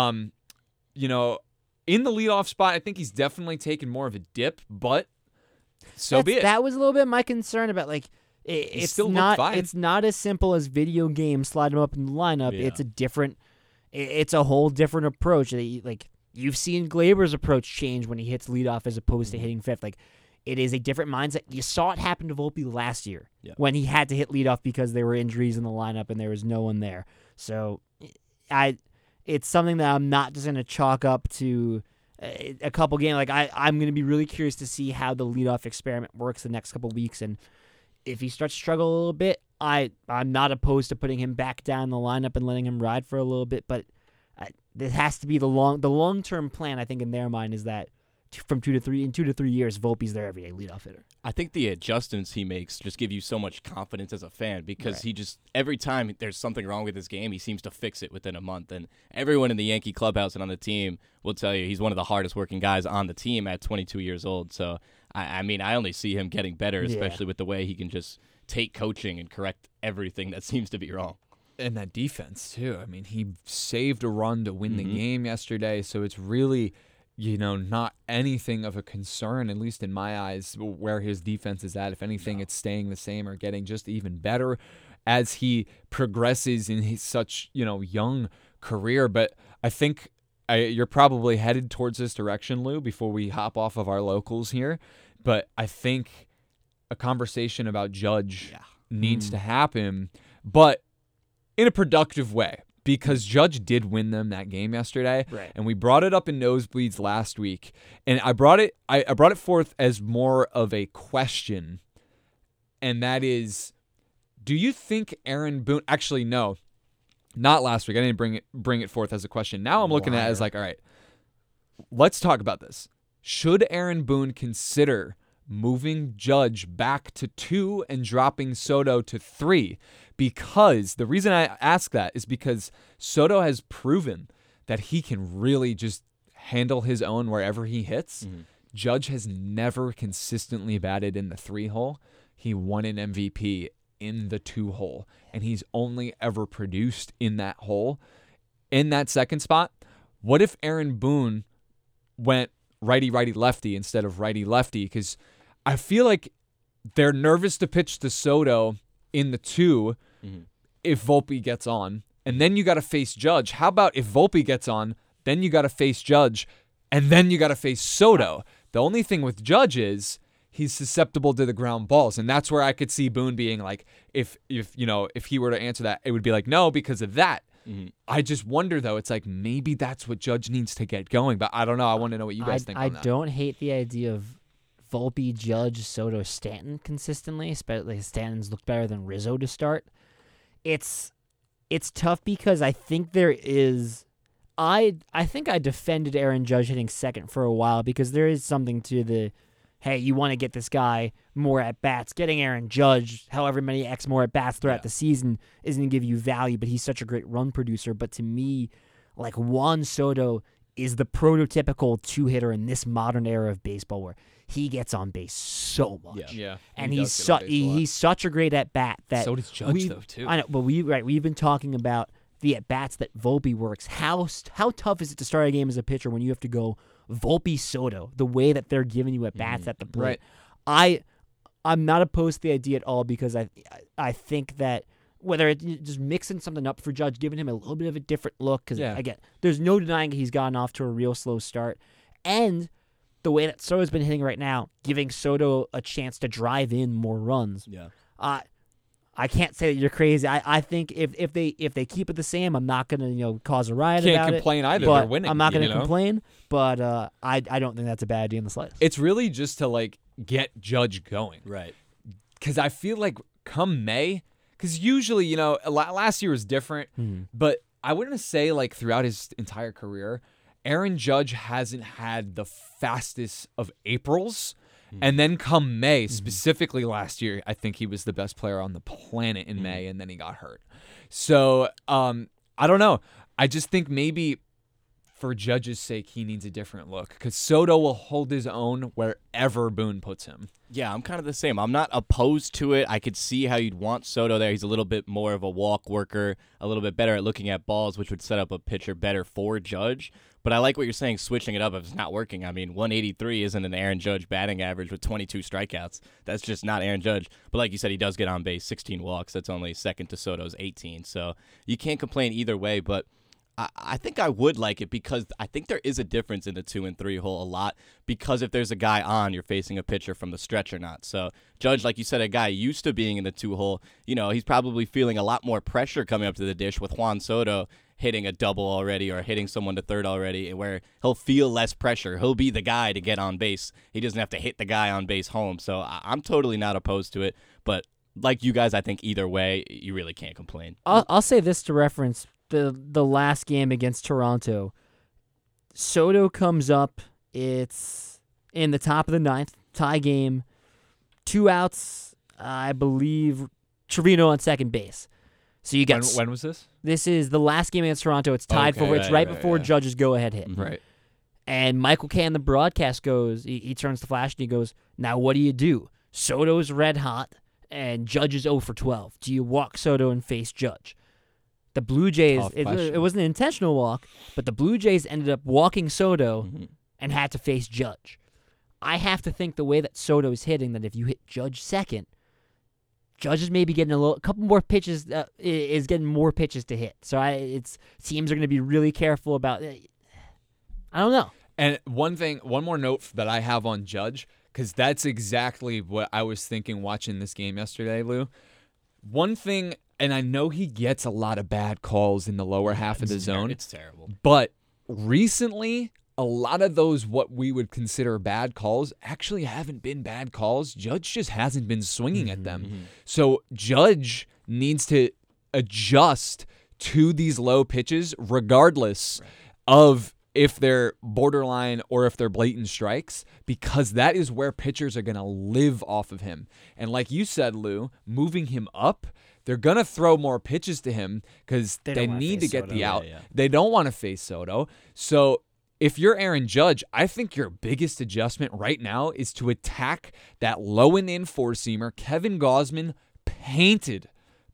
In the leadoff spot, I think he's definitely taken more of a dip, but be it. That was a little bit my concern about, like, it's still not looked fine. It's not as simple as video games. Slide him up in the lineup. Yeah. It's a whole different approach. Like, you've seen Glaber's approach change when he hits leadoff as opposed to hitting fifth. Like, it is a different mindset. You saw it happen to Volpe last year when he had to hit leadoff because there were injuries in the lineup and there was no one there. So, it's something that I'm not just going to chalk up to a couple games. Like, I'm going to be really curious to see how the leadoff experiment works the next couple weeks. And if he starts to struggle a little bit, I'm not opposed to putting him back down the lineup and letting him ride for a little bit. But it has to be the long-term plan, I think, in their mind is that from 2 to 3 years, Volpe's their everyday leadoff hitter. I think the adjustments he makes just give you so much confidence as a fan because he just, every time there's something wrong with his game, he seems to fix it within a month. And everyone in the Yankee clubhouse and on the team will tell you he's one of the hardest working guys on the team at 22 years old. So I mean, I only see him getting better, especially with the way he can just take coaching and correct everything that seems to be wrong. And that defense, too. I mean, he saved a run to win the game yesterday, so it's really, not anything of a concern, at least in my eyes, where his defense is at. If anything, it's staying the same or getting just even better as he progresses in his such, young career. But I think you're probably headed towards this direction, Lou, before we hop off of our locals here. But I think a conversation about Judge needs to happen, but in a productive way, because Judge did win them that game yesterday, right. And we brought it up in Nosebleeds last week, and I brought it forth as more of a question, and that is, do you think Aaron Boone? Actually, no, not last week. I didn't bring it forth as a question. Now I'm looking at it as like, all right, let's talk about this. Should Aaron Boone consider moving Judge back to 2 and dropping Soto to 3? Because the reason I ask that is because Soto has proven that he can really just handle his own wherever he hits. Judge has never consistently batted in the 3 hole. He won an MVP in the 2 hole, and he's only ever produced in that hole. In that second spot, what if Aaron Boone went righty-righty-lefty instead of righty-lefty? Because I feel like they're nervous to pitch to Soto in the 2 if Volpe gets on. And then you got to face Judge. How about if Volpe gets on, then you got to face Judge, and then you got to face Soto? The only thing with Judge is he's susceptible to the ground balls. And that's where I could see Boone being like, if he were to answer that, it would be like, no, because of that. I just wonder, though, it's like maybe that's what Judge needs to get going. But I don't know. I want to know what you guys think on that. I don't hate the idea of Volpe, Judge, Soto, Stanton consistently, especially Stanton's looked better than Rizzo to start. It's tough because I think there is I think I defended Aaron Judge hitting second for a while because there is something to the, hey, you want to get this guy more at bats. Getting Aaron Judge however many X more at bats throughout the season isn't going to give you value, but he's such a great run producer. But to me, like, Juan Soto is the prototypical 2-hitter in this modern era of baseball where he gets on base so much. Yeah. And he's such a great at bat that so does Judge, though, too. I know, but we've been talking about the at bats that Volpe works. How tough is it to start a game as a pitcher when you have to go Volpe Soto, the way that they're giving you at bats at the plate? Right. I'm not opposed to the idea at all because I think that whether it's just mixing something up for Judge, giving him a little bit of a different look, because again, there's no denying he's gotten off to a real slow start, and the way that Soto's been hitting right now, giving Soto a chance to drive in more runs. Yeah. I can't say that you're crazy. I think if they keep it the same, I'm not gonna cause a riot about it. Can't complain either. But They're winning. I'm not gonna complain. But I don't think that's a bad idea in the slightest. It's really just to like get Judge going, Right. because I feel like come May, because usually last year was different, but I wouldn't say like throughout his entire career, Aaron Judge hasn't had the fastest of Aprils. And then come May, specifically last year, I think he was the best player on the planet in May, and then he got hurt. So I don't know. I just think maybe for Judge's sake, he needs a different look because Soto will hold his own wherever Boone puts him. Yeah, I'm kind of the same. I'm not opposed to it. I could see how you'd want Soto there. He's a little bit more of a walk worker, a little bit better at looking at balls, which would set up a pitcher better for Judge. But I like what you're saying, switching it up if it's not working. I mean, 183 isn't an Aaron Judge batting average with 22 strikeouts. That's just not Aaron Judge. But like you said, he does get on base, 16 walks. That's only second to Soto's 18. So you can't complain either way. But I think I would like it because I think there is a difference in the 2 and 3 hole a lot because if there's a guy on, you're facing a pitcher from the stretch or not. So Judge, like you said, a guy used to being in the 2 hole, he's probably feeling a lot more pressure coming up to the dish with Juan Soto hitting a double already or hitting someone to third already where he'll feel less pressure. He'll be the guy to get on base. He doesn't have to hit the guy on base home. So I'm totally not opposed to it. But like you guys, I think either way, you really can't complain. I'll say this to reference the last game against Toronto. Soto comes up. It's in the top of the 9th, tie game. 2 outs, I believe, Trevino on second base. So you got when was this? This is the last game against Toronto. It's tied Okay, it's right before Judge's go-ahead hit. Right. And Michael Kay on the broadcast goes, he turns to Flash and he goes, now what do you do? Soto's red hot and Judge is 0 for 12. Do you walk Soto and face Judge? The Blue Jays, it wasn't an intentional walk, but the Blue Jays ended up walking Soto and had to face Judge. I have to think the way that Soto is hitting, that if you hit Judge second, Judge is maybe getting a couple more pitches, is getting more pitches to hit. So teams are going to be really careful about it. I don't know. And one more note that I have on Judge, because that's exactly what I was thinking watching this game yesterday, Lou. One thing, and I know he gets a lot of bad calls in the lower half of the zone. It's terrible. But recently, a lot of those what we would consider bad calls actually haven't been bad calls. Judge just hasn't been swinging at them. So Judge needs to adjust to these low pitches regardless of if they're borderline or if they're blatant strikes, because that is where pitchers are going to live off of him. And like you said, Lou, moving him up, they're going to throw more pitches to him because they need to get the out. Yeah. They don't want to face Soto. So if you're Aaron Judge, I think your biggest adjustment right now is to attack that low and in four-seamer. Kevin Gausman painted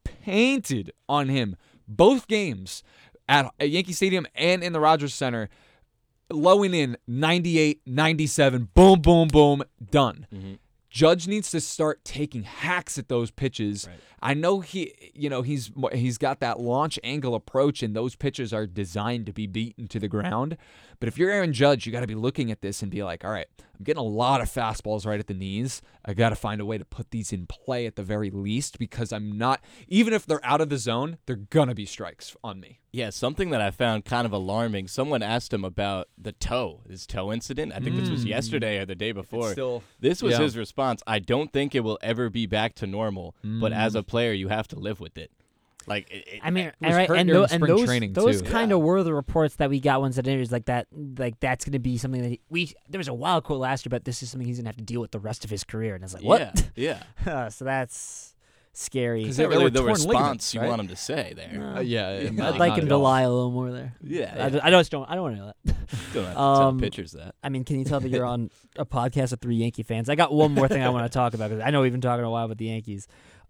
on him both games at Yankee Stadium and in the Rogers Center. Low and in, 98, 97, boom, boom, boom, done. Judge needs to start taking hacks at those pitches. Right. I know he's got that launch angle approach, and those pitches are designed to be beaten to the ground. But if you're Aaron Judge, you got to be looking at this and be like, all right, I'm getting a lot of fastballs right at the knees. I got to find a way to put these in play at the very least, because I'm not, even if they're out of the zone, they're going to be strikes on me. Yeah, something that I found kind of alarming. Someone asked him about his toe incident. I think this was yesterday or the day before. This was his response. I don't think it will ever be back to normal, but as a player, you have to live with it. Like, those kind of were the reports that we got once that interviews like that. Like, that's going to be something that there was a wild quote last year, but this is something he's going to have to deal with the rest of his career. And I was like, what? Yeah. So that's scary. Because really the response you want him to say there. I'd like him to lie a little more there. Yeah. I don't want to know that. Don't have to tell pitchers that. I mean, can you tell that you're on a podcast with 3 Yankee fans? I got one more thing I want to talk about, because I know we've been talking a while about the Yankees.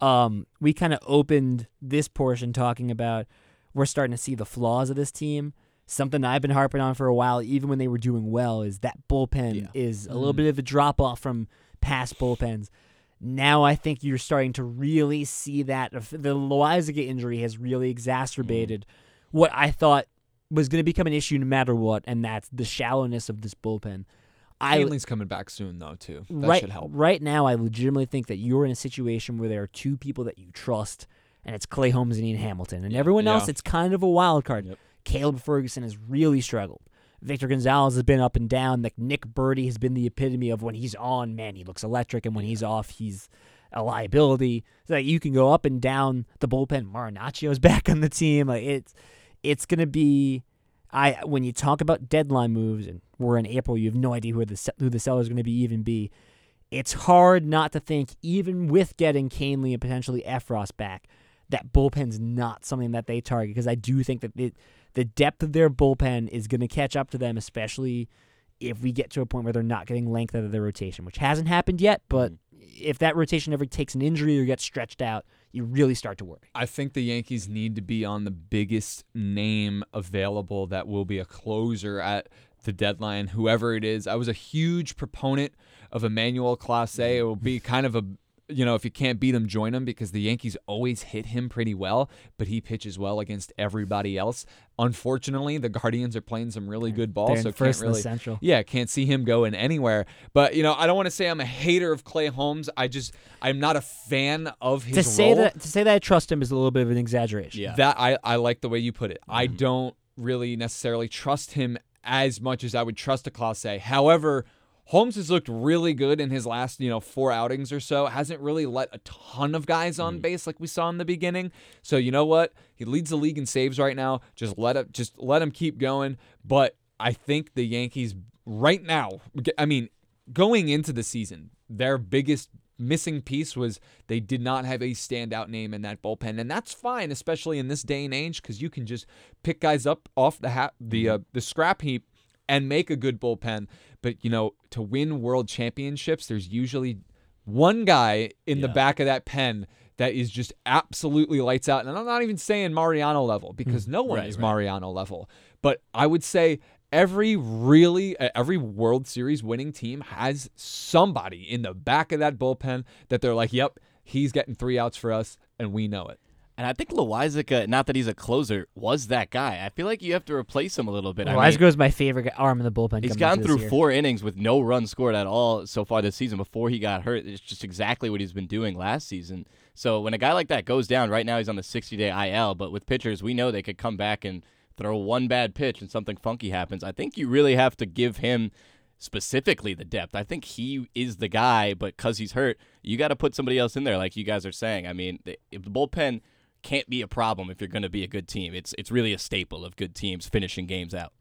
We kind of opened this portion talking about we're starting to see the flaws of this team. Something I've been harping on for a while, even when they were doing well, is that bullpen is a little bit of a drop-off from past bullpens. Now I think you're starting to really see that. The Loaisiga injury has really exacerbated what I thought was going to become an issue no matter what, and that's the shallowness of this bullpen. Hanley's coming back soon, though, too. That should help. Right now, I legitimately think that you're in a situation where there are two people that you trust, and it's Clay Holmes and Ian Hamilton. And everyone else, it's kind of a wild card. Yep. Caleb Ferguson has really struggled. Victor Gonzalez has been up and down. Like, Nick Birdie has been the epitome of when he's on, man, he looks electric, and when he's off, he's a liability. So you can go up and down the bullpen. Marinaccio's back on the team. Like, it's going to be... when you talk about deadline moves, and we're in April, you have no idea who the seller is going to be. It's hard not to think, even with getting Canely and potentially Efros back, that bullpen's not something that they target, because I do think that the depth of their bullpen is going to catch up to them, especially if we get to a point where they're not getting length out of their rotation, which hasn't happened yet, but if that rotation ever takes an injury or gets stretched out, you really start to worry. I think the Yankees need to be on the biggest name available that will be a closer at the deadline, whoever it is. I was a huge proponent of Emmanuel Clase. It will be kind of a, if you can't beat him, join him, because the Yankees always hit him pretty well, but he pitches well against everybody else. Unfortunately, the Guardians are playing some really good ball, so first can't really, in the Central. Can't see him going anywhere. But I don't want to say I'm a hater of Clay Holmes. I'm not a fan of his role. To say that I trust him is a little bit of an exaggeration. Yeah. That I like the way you put it. I don't really necessarily trust him as much as I would trust a Clase. However, Holmes has looked really good in his last, 4 outings or so. Hasn't really let a ton of guys on base like we saw in the beginning. So you know what? He leads the league in saves right now. Just let him keep going. But I think the Yankees right now, going into the season, their biggest missing piece was they did not have a standout name in that bullpen, and that's fine, especially in this day and age, because you can just pick guys up off the scrap heap and make a good bullpen. But, to win world championships, there's usually one guy in the back of that pen that is just absolutely lights out. And I'm not even saying Mariano level, because no one is Mariano level. But I would say every World Series winning team has somebody in the back of that bullpen that they're like, yep, he's getting 3 outs for us, and we know it. And I think Loaisiga, not that he's a closer, was that guy. I feel like you have to replace him a little bit. Loaisiga is my favorite arm in the bullpen. He's gone through 4 innings with no runs scored at all so far this season before he got hurt. It's just exactly what he's been doing last season. So when a guy like that goes down, right now he's on the 60-day IL, but with pitchers, we know they could come back and throw one bad pitch and something funky happens. I think you really have to give him specifically the depth. I think he is the guy, but because he's hurt, you got to put somebody else in there like you guys are saying. I mean, if the bullpen can't be a problem if you're going to be a good team. It's really a staple of good teams finishing games out.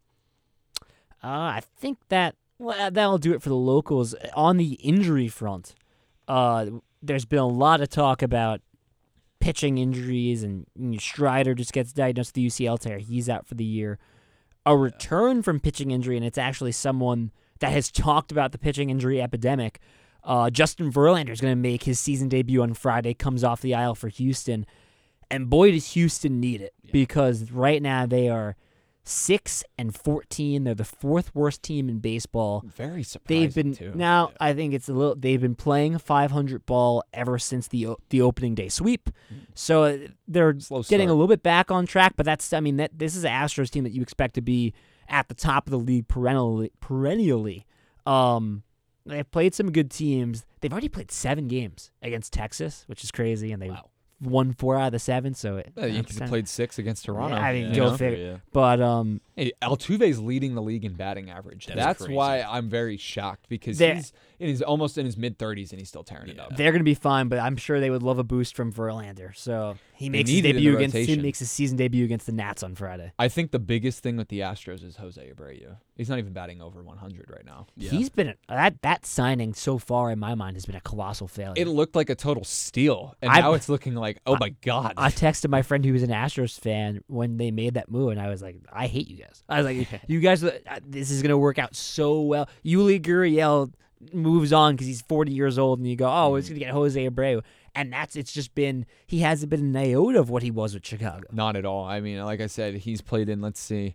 I think that'll do it for the locals. On the injury front, there's been a lot of talk about pitching injuries, and Strider just gets diagnosed with the UCL tear. He's out for the year. A return from pitching injury, and it's actually someone that has talked about the pitching injury epidemic. Justin Verlander is going to make his season debut on Friday, comes off the IL for Houston. And boy, does Houston need it, because right now they are 6-14. They're the 4th worst team in baseball. Very surprising, too. Now, I think they've been playing 500 ball ever since the opening day sweep. So they're getting a little bit back on track, but this is an Astros team that you expect to be at the top of the league perennially. They've played some good teams. They've already played 7 games against Texas, which is crazy, and they won 4 out of the 7. So the Yankees have played 6 against Toronto. Go figure. Yeah. But Altuve's leading the league in batting average. That's why I'm very shocked, because he's almost in his mid-30s and he's still tearing it up. They're going to be fine, but I'm sure they would love a boost from Verlander. So he makes his season debut against the Nats on Friday. I think the biggest thing with the Astros is Jose Abreu. He's not even batting over 100 right now. Yeah. He's been that signing so far in my mind has been a colossal failure. It looked like a total steal, and now it's looking like, oh my God. I texted my friend who was an Astros fan when they made that move, and I was like, I hate you guys. I was like, you guys, this is going to work out so well. Yuli Gurriel moves on because he's 40 years old, and you go, oh, it's going to get Jose Abreu. And he hasn't been an iota of what he was with Chicago. Not at all. I mean, like I said, he's played in,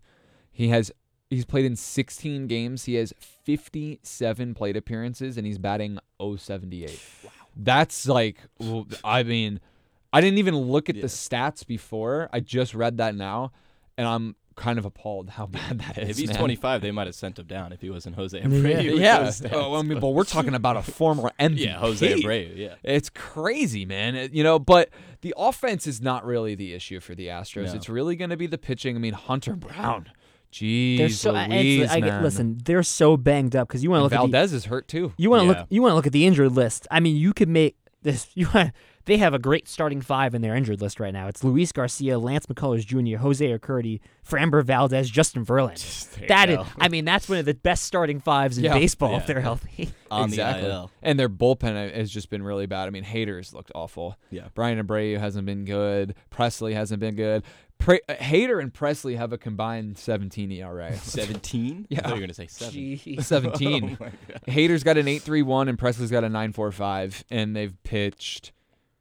he's played in 16 games. He has 57 plate appearances, and he's batting .078. Wow. That's like, I mean, I didn't even look at the stats before. I just read that now, and I'm kind of appalled how bad that is. If he's 25, they might have sent him down if he wasn't Jose Abreu. Yeah. But we're talking about a former MVP. Yeah, Jose Abreu, yeah. It's crazy, man. But the offense is not really the issue for the Astros. No. It's really going to be the pitching. I mean, Hunter Brown. Jeez, man. Listen, they're so banged up because you want to look at Valdez is hurt too. You want to look at the injured list. I mean, you could make this. They have a great starting 5 in their injured list right now. It's Luis Garcia, Lance McCullers Jr., Jose Urquidy, Framber Valdez, Justin Verlander. That's one of the best starting 5s in baseball if they're healthy. Exactly. And their bullpen has just been really bad. I mean, Hader's looked awful. Yeah. Brian Abreu hasn't been good. Presley hasn't been good. Hader and Presley have a combined 17 ERA. 17? Yeah. I thought you were going to say 7. Jeez. 17. Oh my God. Hader's got an 8.31 and Presley's got a 9.45, and they've pitched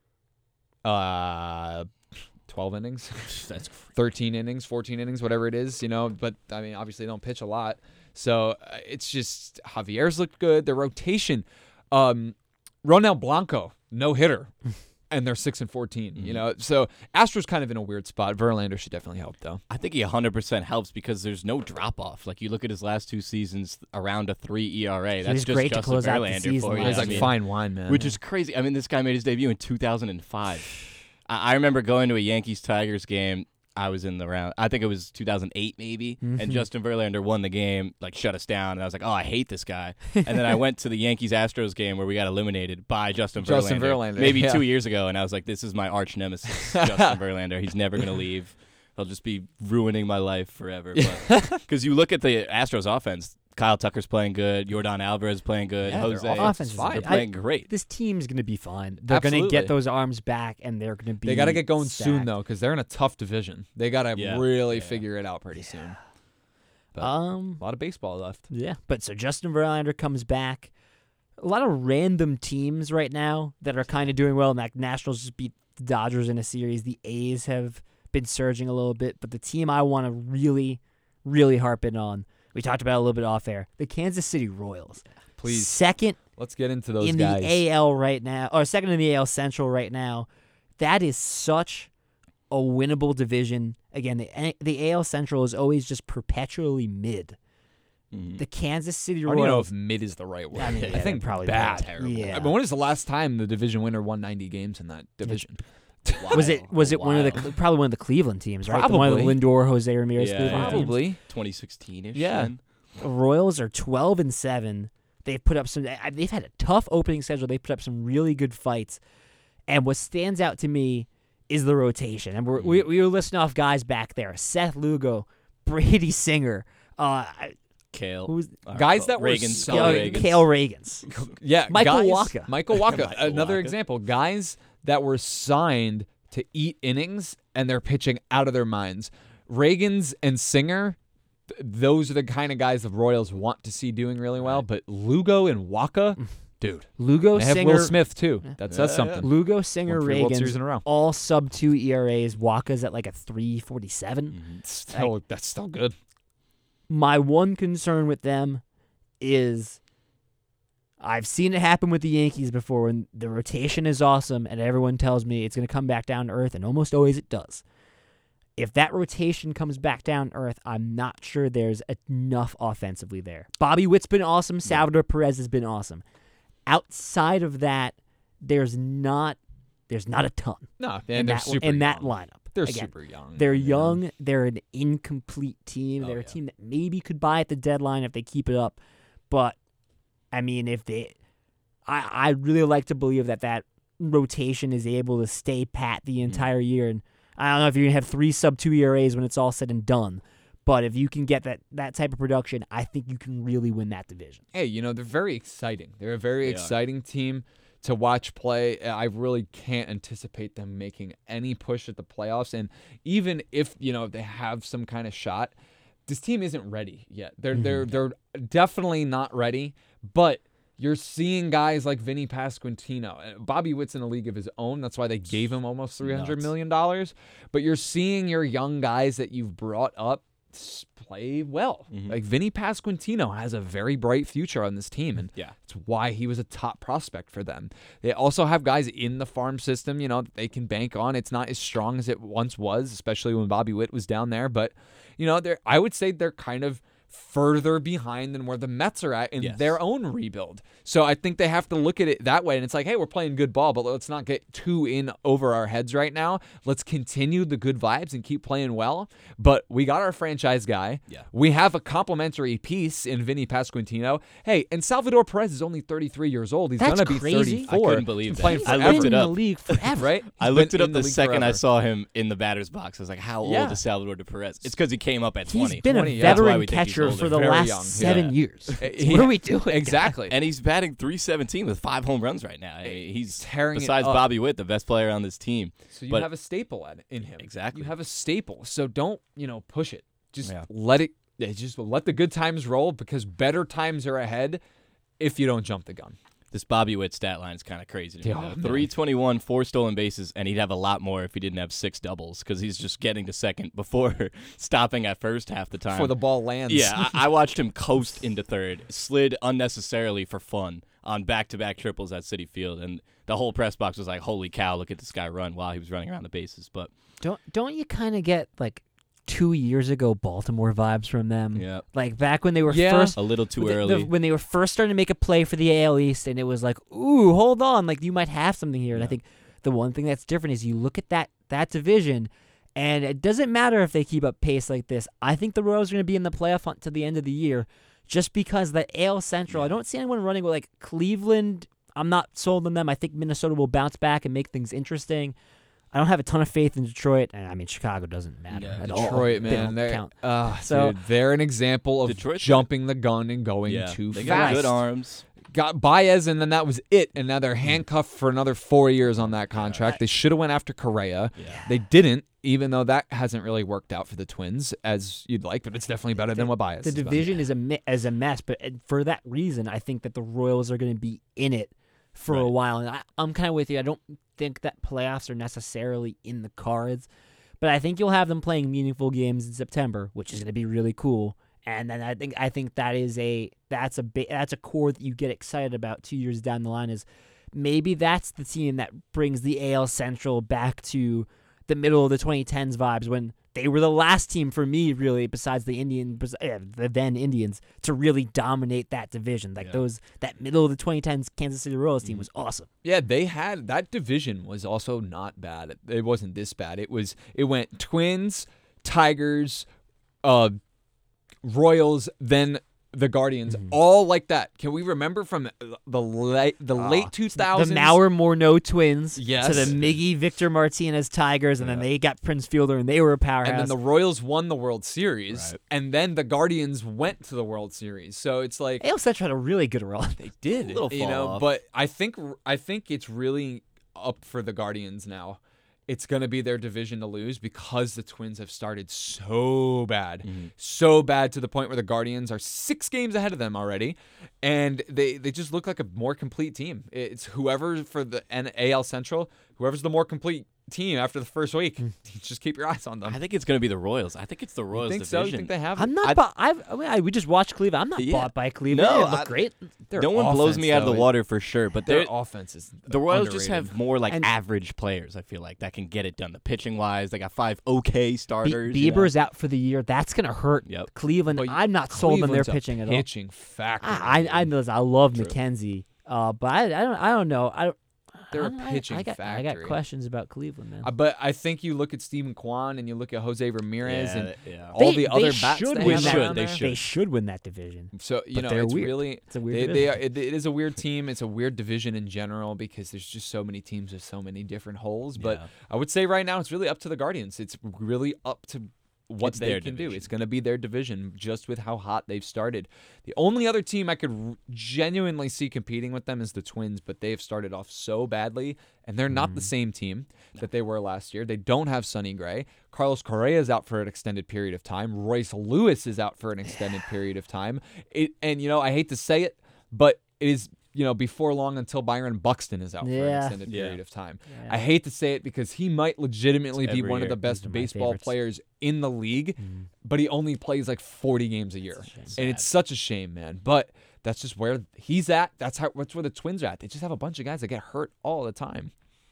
12 innings. That's 13 innings, 14 innings, whatever it is, But, I mean, obviously they don't pitch a lot. So it's just Javier's looked good. Their rotation, Ronel Blanco, no hitter. And they're 6-14, So Astros kind of in a weird spot. Verlander should definitely help, though. I think he 100% helps because there's no drop off. Like you look at his last 2 seasons, around a 3 ERA. That's just great Justin to close out the Verlander season. for you. He's like fine wine, man. Which is crazy. I mean, this guy made his debut in 2005. I remember going to a Yankees-Tigers game. I was in the round. I think it was 2008 maybe, and Justin Verlander won the game, shut us down, and I was like, oh, I hate this guy. And then I went to the Yankees-Astros game where we got eliminated by Justin Verlander maybe 2 years ago, and I was like, this is my arch nemesis, Justin Verlander. He's never going to leave. He'll just be ruining my life forever. Because you look at the Astros offense, Kyle Tucker's playing good. Jordan Alvarez playing good. Yeah, Jose, their offense is fine. They're playing great. This team's going to be fine. They're going to get those arms back, and they're going to be They got to get going stacked. soon, though, because they're in a tough division. They got to really figure it out pretty soon. But a lot of baseball left. Yeah, but so Justin Verlander comes back. A lot of random teams right now that are kind of doing well. And Nationals just beat the Dodgers in a series. The A's have been surging a little bit, but the team I want to really, really harp in on, we talked about it a little bit off air, the Kansas City Royals. Please. Second Let's get into those in guys. the AL right now, or second in the AL Central right now. That is such a winnable division. Again, the AL Central is always just perpetually mid. The Kansas City I Royals. don't even know if mid is the right word. I mean, yeah, think probably bad. terrible. Yeah. I mean, when was the last time the division winner won 90 games in that division? Was it one of the probably one of the Cleveland teams, right? Probably. One of the Lindor, Jose Ramirez Yeah, Cleveland teams. Probably. 2016-ish. Yeah. then. The Royals are 12-7. They've put up they've had a tough opening schedule. They put up some really good fights. And what stands out to me is the rotation. And we were listing off guys back there: Seth Lugo, Brady Singer, Kale. who's Guys that were Reagan's. signed. Kale Reagans. Yeah, Michael guys, Wacha. Michael Wacha. Michael Another Wacha. example. Guys that were signed to eat innings and they're pitching out of their minds. Reagans and Singer, those are the kind of guys the Royals want to see doing really well. But Lugo and Wacha, dude. Lugo, They have Singer, Will Smith, too. That says something. Lugo, Singer, Won 3 World Series in a Reagans, row. all sub-2 ERAs. Waka's at like a 3.47. That's still good. My one concern with them is I've seen it happen with the Yankees before when the rotation is awesome and everyone tells me it's going to come back down to earth, and almost always it does. If that rotation comes back down to earth, I'm not sure there's enough offensively there. Bobby Witt's been awesome. Salvador Perez has been awesome. Outside of that, there's not a ton No, in and they're that super in that young. lineup. They're Again, super young. They're you know? young. They're an incomplete team. They're a yeah. team that maybe could buy at the deadline if they keep it up. But, I mean, I really like to believe that rotation is able to stay pat the entire year. And I don't know if you're going to have 3 sub-2 ERAs when it's all said and done. But if you can get that type of production, I think you can really win that division. Hey, they're very exciting. They're a very exciting team to watch play. I really can't anticipate them making any push at the playoffs. And even if, they have some kind of shot, this team isn't ready yet. They're definitely not ready. But you're seeing guys like Vinny Pasquantino. Bobby Witt's in a league of his own. That's why they gave him almost $300 million. But you're seeing your young guys that you've brought up play well. Like Vinny Pasquantino has a very bright future on this team, and it's why he was a top prospect for them. They also have guys in the farm system, that they can bank on. It's not as strong as it once was, especially when Bobby Witt was down there. But I would say they're kind of further behind than where the Mets are at in their own rebuild. So I think they have to look at it that way. And it's like, hey, we're playing good ball, but let's not get too in over our heads right now. Let's continue the good vibes and keep playing well. But we got our franchise guy. Yeah. We have a complimentary piece in Vinny Pasquantino. Hey, and Salvador Perez is only 33 years old. He's going to be crazy. 34. I couldn't believe He's that. playing I forever. looked it in the up. league forever. Right? I He's looked been it up in the league second I forever. saw him in the batter's box. I was like, how old is Salvador Perez? It's because he came up at 20. He's been a 20, yeah. That's why veteran we think he's catcher older. for the Very last young. 7 years. He- What are we doing? Exactly. And he's batting .317 with 5 home runs right now. He's tearing it besides up. Bobby Witt, the best player on this team. So you But- have a staple in him. Exactly. You have a staple. So don't, push it. Just Yeah. let it. Just let the good times roll, because better times are ahead if you don't jump the gun. This Bobby Witt stat line is kind of crazy to me. Yeah, though. man. 321, 4 stolen bases, and he'd have a lot more if he didn't have 6 doubles, because he's just getting to second before stopping at first half the time. Before the ball lands. Yeah, I watched him coast into third, slid unnecessarily for fun on back-to-back triples at Citi Field, and the whole press box was like, holy cow, look at this guy run while he was running around the bases. But Don't you kind of get like 2 years ago Baltimore vibes from them? Yeah. Like back when they were Yeah. first a little too when early. when they were first starting to make a play for the AL East, and it was like, ooh, hold on, like you might have something here. And I think the one thing that's different is you look at that division, and it doesn't matter if they keep up pace like this. I think the Royals are going to be in the playoff hunt to the end of the year, just because the AL Central. I don't see anyone running with like Cleveland. I'm not sold on them. I think Minnesota will bounce back and make things interesting. I don't have a ton of faith in Detroit, and I mean Chicago doesn't matter at all. Detroit, They man. don't They're, count. so they're an example of Detroit's- jumping the gun and going too they fast. got good arms. Got Baez, and then that was it. And now they're handcuffed for another 4 years on that contract. They should have went after Correa. They didn't. even though that hasn't really worked out for the Twins as you'd like, but it's definitely better than what Baez. The division is a mess, but for that reason, I think that the Royals are going to be in it for a while. And I'm kind of with you. I don't think that playoffs are necessarily in the cards, but I think you'll have them playing meaningful games in September, which is going to be really cool. And then I think that's a core that you get excited about 2 years down the line. Is maybe that's the team that brings the AL Central back to the middle of the 2010s vibes, when they were the last team for me, really, besides the then Indians, to really dominate that division. That middle of the 2010s Kansas City Royals team was awesome. Yeah, they had that division was also not bad. It wasn't this bad. It went Twins, Tigers, Royals, then the Guardians, all like that. Can we remember from the late 2000s? The Mauer Morneau Twins, yes, to the Miggy Victor Martinez Tigers, and then they got Prince Fielder, and they were a powerhouse. And then the Royals won the World Series, and then the Guardians went to the World Series. So it's like AL Central had a really good run. They did, a little fall off. But I think it's really up for the Guardians now. It's going to be their division to lose because the Twins have started so bad. So bad to the point where the Guardians are 6 games ahead of them already. And they just look like a more complete team. It's whoever for the AL Central, whoever's the more complete team after the first week. Just keep your eyes on them. I think it's going to be the Royals. I think it's the Royals think division. so? You think they have? I'm not. We just watched Cleveland. I'm not bought by Cleveland. No, They look great. No one blows me out of the water for sure, but their offense is the Royals just underrated. have more average players. I feel like that can get it done. The pitching wise, they got 5 okay starters. Bieber's out for the year. That's gonna hurt Cleveland. But I'm not sold on their Cleveland's a pitching at all. Pitching factor. I know. I love McKenzie, but I don't know. They're a pitching factory. I got questions about Cleveland, man. But I think you look at Stephen Kwan and you look at Jose Ramirez and They- all the other they bats should they win have that- around they there. should. They should win that division. So But they're it's weird. really It's a weird division. it is a weird team. It's a weird division in general because there's just so many teams with so many different holes. But I would say right now it's really up to the Guardians. It's really up to what It's they their can do. division. It's going to be their division just with how hot they've started. The only other team I could genuinely see competing with them is the Twins, but they've started off so badly, and they're not the same team that they were last year. They don't have Sonny Gray. Carlos Correa is out for an extended period of time. Royce Lewis is out for an extended period of time. I hate to say it, but it is before long until Byron Buxton is out for an extended period of time. Yeah. I hate to say it because he might legitimately It's be every one of year. the These best are my baseball favorites. players in the league, but he only plays like 40 games a year. And it's such a shame, man. But that's just where he's at. That's where the Twins are at. They just have a bunch of guys that get hurt all the time.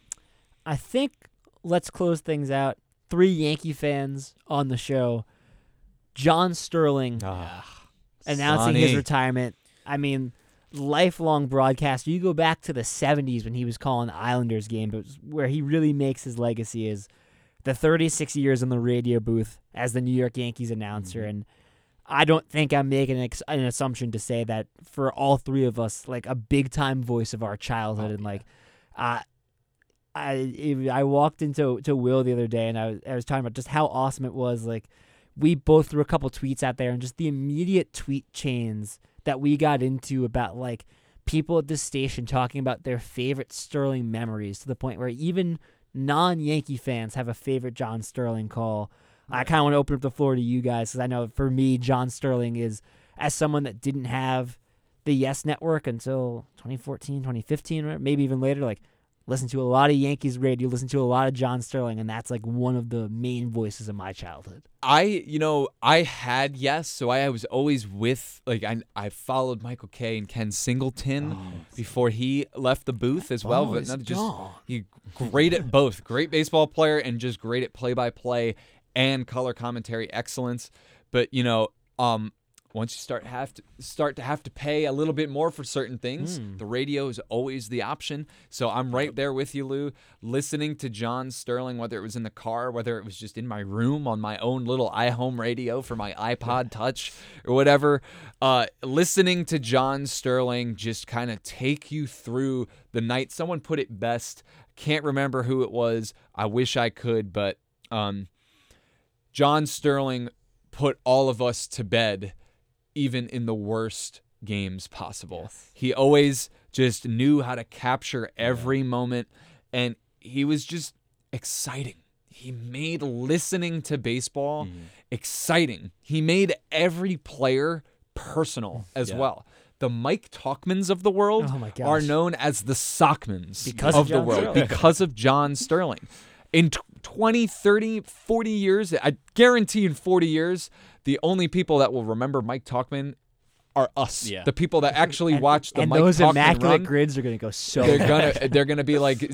I think let's close things out. 3 Yankee fans on the show. John Sterling announcing his Sonny. retirement. I mean, lifelong broadcaster. You go back to the 70s when he was calling the Islanders game, but where he really makes his legacy is the 36 years in the radio booth as the New York Yankees announcer. And I don't think I'm making an assumption to say that for all 3 of us, like a big-time voice of our childhood. I walked into Will the other day, and I was talking about just how awesome it was. Like, we both threw a couple tweets out there, and just the immediate tweet chains that we got into about like people at this station talking about their favorite Sterling memories, to the point where even non-Yankee fans have a favorite John Sterling call. I kind of want to open up the floor to you guys, because I know for me, John Sterling is, as someone that didn't have the Yes Network until 2014, 2015, or maybe even later, like, listen to a lot of Yankees radio, listen to a lot of John Sterling, and that's like one of the main voices of my childhood. I had Yes, so I was always with, I followed Michael Kay and Ken Singleton before he left the booth as well. But not just he great at both, great baseball player and just great at play-by-play and color commentary excellence. But once you start to have to pay a little bit more for certain things, the radio is always the option. So I'm right there with you, Lou, listening to John Sterling, whether it was in the car, whether it was just in my room on my own little iHome radio for my iPod Touch or whatever. Listening to John Sterling just kind of take you through the night. Someone put it best. Can't remember who it was. I wish I could, but John Sterling put all of us to bed, even in the worst games possible. Yes. He always just knew how to capture every moment, and he was just exciting. he made listening to baseball exciting. He made every player personal as well. The Mike Talkmans of the world Oh my gosh. are known as the Sockmans Because of of the John world Sterling. because of John Sterling. In 20, 30, 40 years, I guarantee in 40 years, the only people that will remember Mike Talkman are us. Yeah. The people that actually watch the and Mike those Talkman immaculate run. grids are going to go so They're gonna be like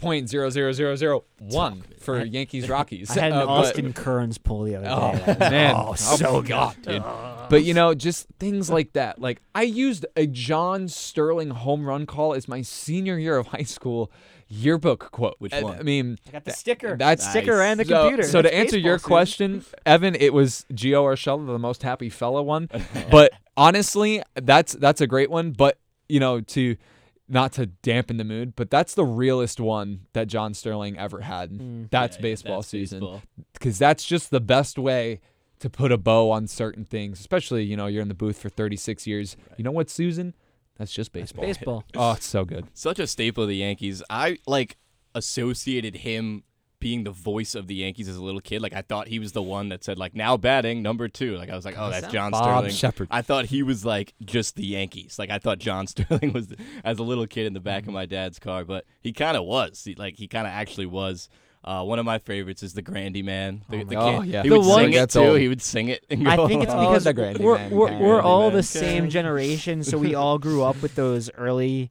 0.00001 for Yankees Rockies. I had an but- Austin Kearns pull the other day. man. Oh, so God, good. dude. But just things like that. Like I used a John Sterling home run call as my senior year of high school yearbook quote. Which And, one? I mean, I got the sticker. That's sticker and the so, computer. So to That's answer your baseball, question, Evan, it was Gio Urshela, the most happy fella one. But honestly, that's a great one. But to not to dampen the mood, but that's the realest one that John Sterling ever had. That's baseball that's season, baseball. because that's just the best way to put a bow on certain things. Especially you're in the booth for 36 years. Right. You know what, Susan? That's just baseball. Baseball. Oh, it's so good. Such a staple of the Yankees. I associated him being the voice of the Yankees as a little kid. Like I thought he was the one that said like now batting number 2. Like I was like, oh, that's John Bob Sterling. Shepard. I thought he was like just the Yankees. Like I thought John Sterling was as a little kid in the back of my dad's car, but he kind of was. He kind of actually was. One of my favorites is the Grandy Man. God. He The would one- sing it That's too. old. He would sing it. And I go, think it's "Oh, because the Grandy we're, Man, we're, Grandy we're all Man. the same generation, so we all grew up with those early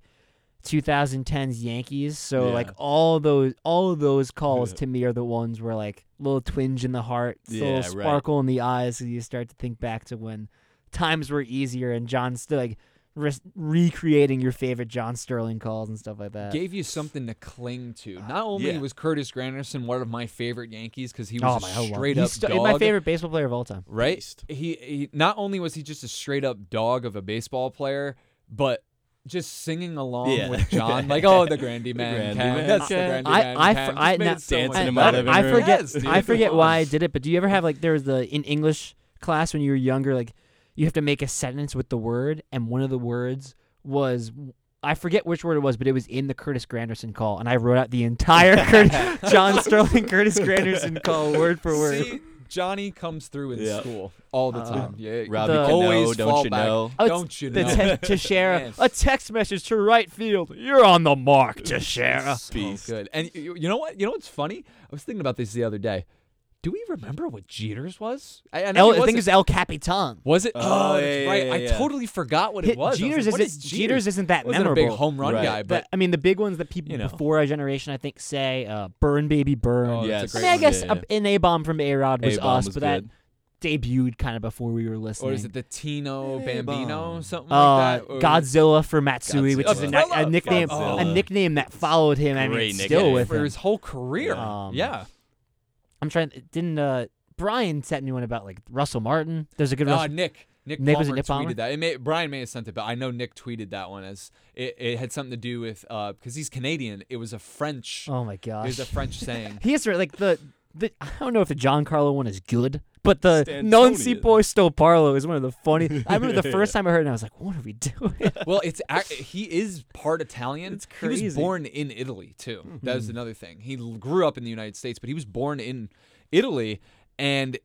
2010s Yankees. So Yeah. like all of those calls to me are the ones where like little twinge in the heart, Yeah, little right. sparkle in the eyes, as you start to think back to when times were easier and John still like recreating your favorite John Sterling calls and stuff like that. Gave you something to cling to. Not only yeah. was Curtis Granderson one of my favorite Yankees because he Oh was my a God, straight he's up dog. my favorite baseball player of all time. right? Beast. He not only was he just a straight up dog of a baseball player, but just singing along Yeah. with John, like, oh, the Grandy Man, Grandy can. Man That's the can. Grandy Man. can. Just made now- it so Dancing much in my better. living I room. forget. Yes, dude, I forget come why I on. did it, but do you ever have like there was in English class when you were younger, like you have to make a sentence with the word, and one of the words was I forget which word it was, but it was in the Curtis Granderson call, and I wrote out the entire John Sterling Curtis Granderson call word for word. See, Johnny comes through in Yeah. school all the time. Yeah, Robbie The- Cano, always don't fall you back. know? Oh, Don't you the know? Teixeira, Man. a text message to right field. You're on the mark, Teixeira. Beast. Good. And you know what? You know what's funny? I was thinking about this the other day. Do we remember what Jeter's was? I know I think it's El Capitan. Was it? Oh, that's yeah, right. yeah, I yeah. totally forgot what it was. I was Jeter's like, what isn't is Jeter's isn't that Wasn't memorable. a big home run Right. guy, but I mean, the big ones that people before our generation, I think, say Burn Baby Burn. Oh, Yes. that's a I great mean, I one. guess Yeah, an A-bomb from A-Rod was A-bomb us, was but that good. debuted kind of before we were listening. Or is it the Tino Bambino, something like that? Or- Godzilla for Matsui, which is Godzilla. a nickname, Godzilla. a nickname that followed him. I mean, Great it's still nickname. with for him. his whole career. Yeah. I'm trying. Didn't Brian sent me one about like Russell Martin? There's a good Russell. Nick Nick was Palmer it Nick Palmer? tweeted that. Brian may have sent it, but I know Nick tweeted that one as it had something to do with because he's Canadian. It was a French. Oh my It gosh. was a French saying. He has like the I don't know if the Giancarlo one is good, but the Stantonian. Non Si Puesto Parlo is one of the funny. I remember the first time I heard it, and I was like, "What are we doing?" Well, he is part Italian. It's He was crazy. born in Italy too. That was another thing. He grew up in the United States, but he was born in Italy, and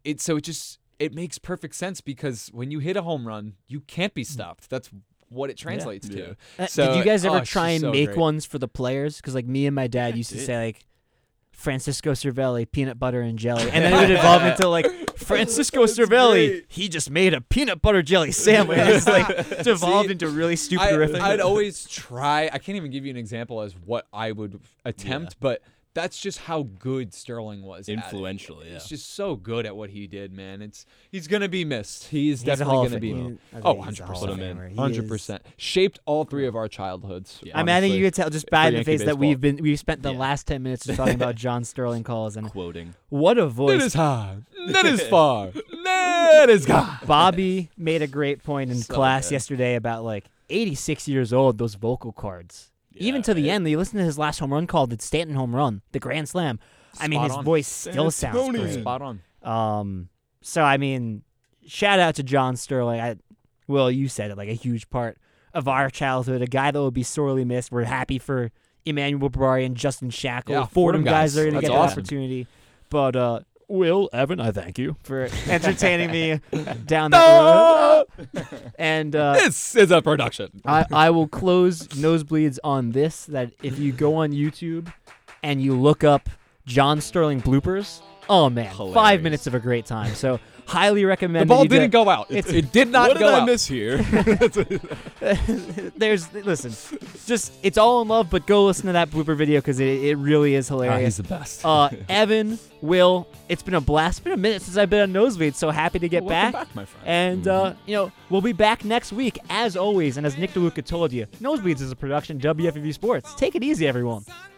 it makes perfect sense because when you hit a home run, you can't be stopped. That's what it translates to. So, did you guys ever it's try just and so make great. ones for the players? Because like me and my dad used to did. say like Francisco Cervelli, peanut butter and jelly, and then it would evolve into like Francisco Cervelli, great. he just made a peanut butter jelly sandwich. It's like it's evolved into really stupid riffing. I'd always try. I can't even give you an example as what I would attempt, but that's just how good Sterling was. at it. Influential, yeah. He's just so good at what he did, man. He's gonna be missed. He's He's a definitely Hall gonna of be. Fame. Oh, He's a 100%. Hall Put of him in. Famer. He 100%. Shaped all three of our childhoods. Yeah. I mean, I think honestly. you could tell just by For the Yankee face that baseball. we've spent the Yeah. last 10 minutes just talking about John Sterling calls, and Quoting. what a That voice. is high. That is far. That is God. Bobby made a great point in So class good. yesterday about like 86 years old, those vocal cords. Even to the end, you listen to his last home run call, the Stanton home run, the Grand Slam. I mean, Spot his on. voice still sounds great. Spot on. So I mean, shout out to John Sterling. Will, you said it, like a huge part of our childhood, a guy that will be sorely missed. We're happy for Emmanuel Barbari and Justin Shackle. Yeah, Fordham Fordham guys guys. are going to That's get awesome. an opportunity. But Will, Evan, I thank you for entertaining me down that road. And This is a production. I will close Nosebleeds on this, that if you go on YouTube and you look up John Sterling bloopers, oh man, Hilarious. 5 minutes of a great time. So highly recommend. The ball that you didn't go out. It did not What go did I out. miss here? Listen, just it's all in love, but go listen to that blooper video because it really is He's hilarious. the best. Evan, Will, it's been a blast. It's been a minute since I've been on Nosebleeds, so happy to get Welcome back. back, my friend. And we'll be back next week as always. And as Nick DeLuca told you, Nosebleeds is a production of WFAV Sports. Take it easy, everyone.